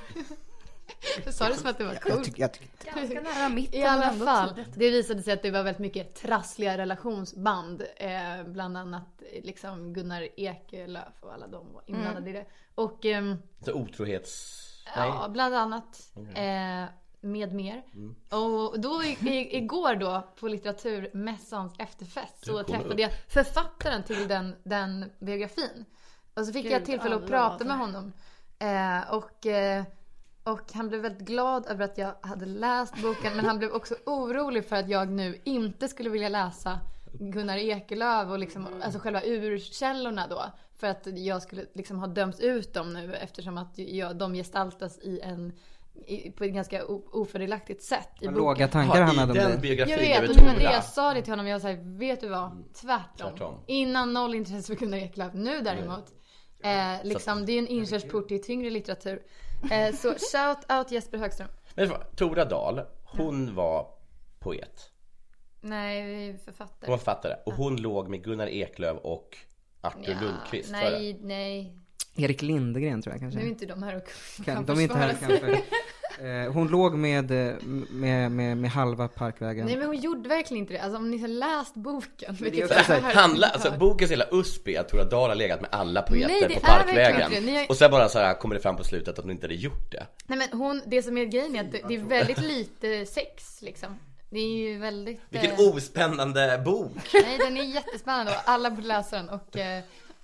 Jag sa det som att det var Jag coolt. tycker, jag tycker, Ganska nära mitten. I alla men ändå fall, tidigt. det visade sig att det var väldigt mycket trassliga relationsband. Eh, bland annat eh, liksom Gunnar Ekelöf och alla de var inblandade i det. Och ehm, Så otrohets... ja, bland annat eh, med mer. Och då i, i, igår då på litteraturmässans efterfest så kommer träffade jag författaren till den, den biografin. Och så fick Gud, jag tillfälle att alla prata var med där. honom. Eh, och... Eh, Och han blev väldigt glad över att jag hade läst boken. Men han blev också orolig för att jag nu inte skulle vilja läsa Gunnar Ekelöf och liksom, alltså själva urkällorna då. För att jag skulle liksom ha dömt ut dem nu eftersom att jag, de gestaltas i en, i, på ett ganska o- ofördelaktigt sätt i vad boken. låga tankar han i hade om den det. biografin Jag vet, över och det var det Tora. jag sa det till honom. Jag sa, vet du vad? Tvärtom. Tvärtom. Innan noll intresse för Gunnar Ekelöf. Nu däremot. Eh, liksom, det är en inkörsport till tyngre litteratur. Eh, så shout out Jesper Högström. Men Tora Dahl, hon var poet. Nej, författare. Hon var författare. Och hon låg med Gunnar Eklöf och Arthur Lundqvist. var det? Nej, nej. Erik Lindegren tror jag kanske. Nu är inte de här och Kan, kan de är inte här försvara sig. kanske. Eh, hon låg med, eh, med, med, med halva Parkvägen. Nej, men hon gjorde verkligen inte det. Alltså om ni har läst boken. det är vilket också det så här, här Handla, inte alltså har. bokens hela U S P är att Tora Dahl har legat med alla poeter Nej, det på är Parkvägen. verkligen inte det. Ni har- Och sen bara så här kommer det fram på slutet att hon inte hade gjort det. Nej, men hon, det som är grejen är att det, det är väldigt lite sex liksom. Det är ju väldigt... Vilken eh, ospännande bok. Nej, den är jättespännande och alla borde läsa den. Och, eh,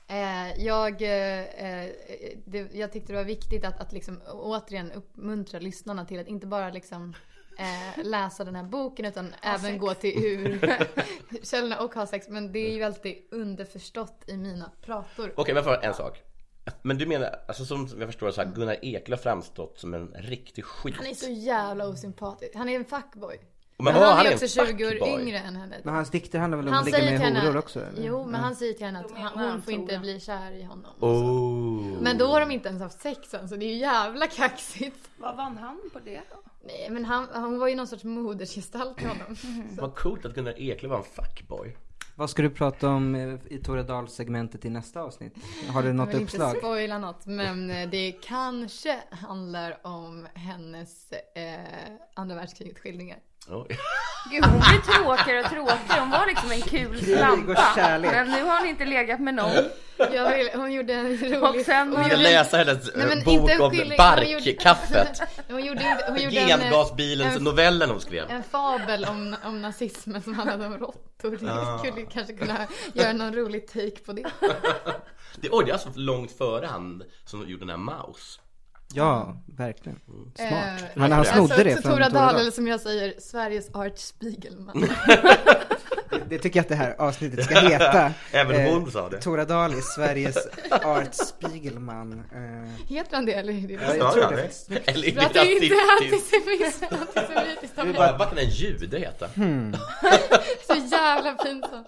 Eh, jag, eh, det, jag tyckte det var viktigt att, att liksom, återigen uppmuntra lyssnarna till att inte bara liksom, eh, läsa den här boken utan även sex. Gå till ur källorna och ha sex. Men det är ju alltid underförstått i mina prator. Okej, men för en sak. Men du menar, alltså som jag förstår så här, Gunnar Eklöf framstått som en riktig skit. Han är så jävla osympatisk. Han är en fuckboy. Men, men han, han är också är tjugo år yngre än henne. Men hans dikter handlar väl om att ligga med horor också? Eller? Jo, men ja. Han säger till henne att han, hon får inte bli kär i honom. Oh. Men då har de inte ens haft sex än, så det är ju jävla kaxigt. Vad vann han på det då? Nej, men han, han var ju någon sorts modersgestalt i honom. Mm. Vad coolt att Gunnar Eklöf var en fuckboy. Vad ska du prata om i Tora Dahl-segmentet i nästa avsnitt? Har du något jag vill uppslag? inte spoila något, men det kanske handlar om hennes eh, andra världskriget skildringar. Oh. Gud, hon blir tråkigare och tråkigare. Hon var liksom en kul slampa. Men nu har hon inte legat med någon. Jag vill, hon gjorde en rolig... Och sen hon ska läsa hennes nej, bok om barkkaffet. Hon gjorde, hon gjorde gengasbilens en, novellen hon skrev. En fabel om, om nazismen som handlade om råttor. Jag skulle kanske kunna göra någon rolig take på det. det oj, det är alltså långt före han som gjorde den här Maus. Ja, verkligen. Mm. Smart. Eh, Men han snodde det från Tora Dahl, Dahl, eller som jag säger, Sveriges Art Spiegelman. det, det tycker jag att det här avsnittet ska heta. Även hon eh, sa det. Tora Dahl är Sveriges Art Spiegelman. Eh. Heter han det? Eller är det ja, jag tror det. det. Eller är det inte antisemitism? Vad kan en jude heta? Hmm. Så jävla pinsamt.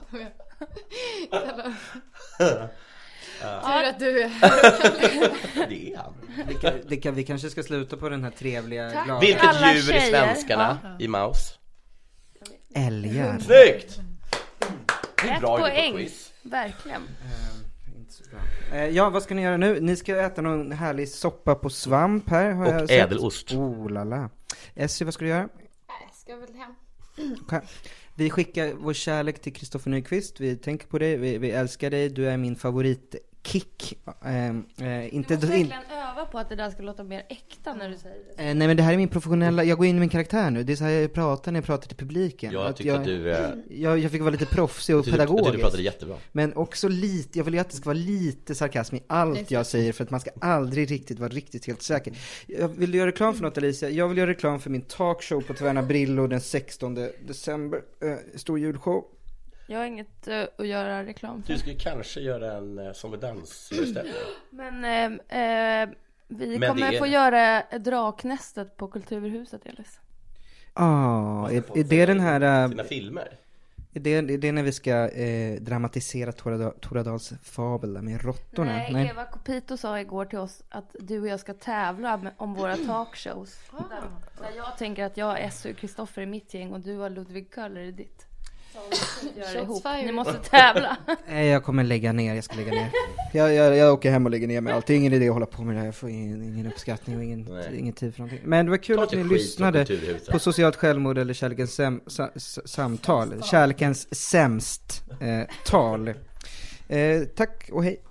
Uh, Tur att du är det är han. Vi, kan, det kan, vi kanske ska sluta på den här trevliga glada. Vilket djur är svenskarna ja. I Maus? Älgar. Snyggt! Ett poäng. Verkligen. uh, inte så bra. Uh, Ja, vad ska ni göra nu? Ni ska äta någon härlig soppa på svamp här har och jag ädelost. Oh lala. Essie, vad ska du göra? Jag ska väl hem. Okay. Vi skickar vår kärlek till Kristoffer Nyqvist. Vi tänker på dig, vi, vi älskar dig. Du är min favoritkick. Eh, eh, inte du måste in... verkligen öva på att det där ska låta mer äkta när du säger det. Eh, nej men det här är min professionella, jag går in i min karaktär nu. Det är så här jag pratar när jag pratar till publiken. Jag att tycker jag, att du är... jag, jag fick vara lite proffsig och pedagogisk. Jag tycker du pratade jättebra. Men också lite, jag vill ju att det ska vara lite sarkasm i allt jag säger. För att man ska aldrig riktigt vara riktigt helt säker. Jag vill göra reklam för något, Alicia. Jag vill göra reklam för min talkshow på Tverna Brillo den sextonde december. Eh, stor julshow. Jag har inget uh, att göra reklam för. Du skulle kanske göra en uh, sång och dansföreställning. Men uh, uh, vi Men kommer är... få göra Draknästet på Kulturhuset, Elis. Ja, ah, är, är det den här... Uh, Sina filmer? Är det, är det när vi ska eh, dramatisera Tora, Tora Dahls fabel där med råttorna? Nej, Nej, Eva Copito sa igår till oss att du och jag ska tävla med, om våra talkshows. Ah. Där, där jag tänker att jag har Essie och Kristoffer i mitt gäng och du har Ludvig Köller i ditt. Ni måste tävla. Nej, jag kommer lägga ner, jag ska lägga ner. Jag, jag, jag åker hem och lägger ner mig. Allt är ingen idé att hålla på med det här. Jag får ingen, ingen uppskattning och ingen, ingen tid för någonting. Men det var kul att ni lyssnade på Socialt självmord eller Kärlekens säm, sa, samtal. Kärlekens sämst eh, tal. Eh, tack och hej.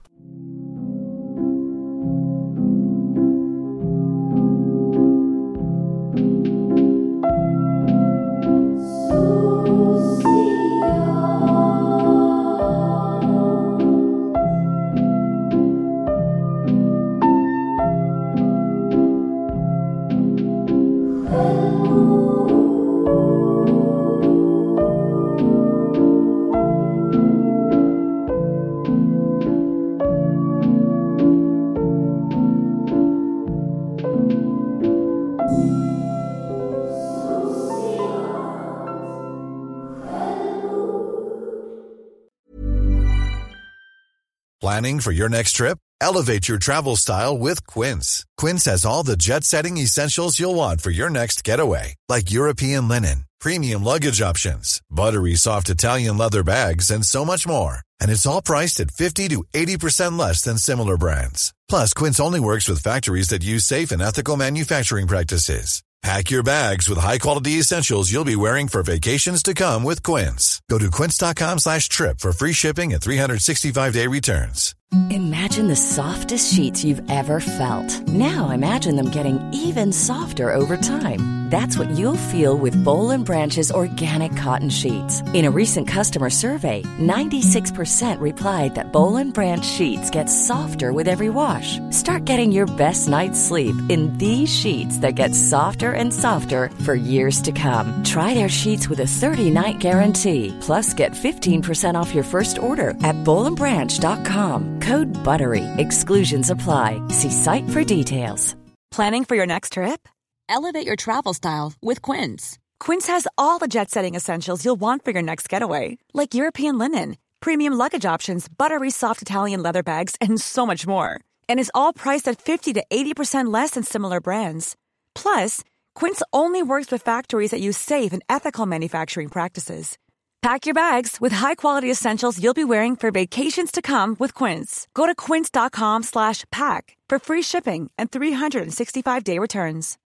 Planning for your next trip? Elevate your travel style with Quince. Quince has all the jet-setting essentials you'll want for your next getaway, like European linen, premium luggage options, buttery soft Italian leather bags, and so much more. And it's all priced at fifty to eighty percent less than similar brands. Plus, Quince only works with factories that use safe and ethical manufacturing practices. Pack your bags with high-quality essentials you'll be wearing for vacations to come with Quince. Go to quince.com slash trip for free shipping and three sixty-five day returns. Imagine the softest sheets you've ever felt. Now imagine them getting even softer over time. That's what you'll feel with Boll and Branch's organic cotton sheets. In a recent customer survey, ninety-six percent replied that Boll and Branch sheets get softer with every wash. Start getting your best night's sleep in these sheets that get softer and softer for years to come. Try their sheets with a thirty-night guarantee. Plus, get fifteen percent off your first order at boll and branch dot com. Code BUTTERY. Exclusions apply. See site for details. Planning for your next trip? Elevate your travel style with Quince. Quince has all the jet-setting essentials you'll want for your next getaway, like European linen, premium luggage options, buttery soft Italian leather bags, and so much more. And is all priced at fifty to eighty percent less than similar brands. Plus, Quince only works with factories that use safe and ethical manufacturing practices. Pack your bags with high-quality essentials you'll be wearing for vacations to come with Quince. Go to quince dot com slash pack for free shipping and three sixty-five day returns.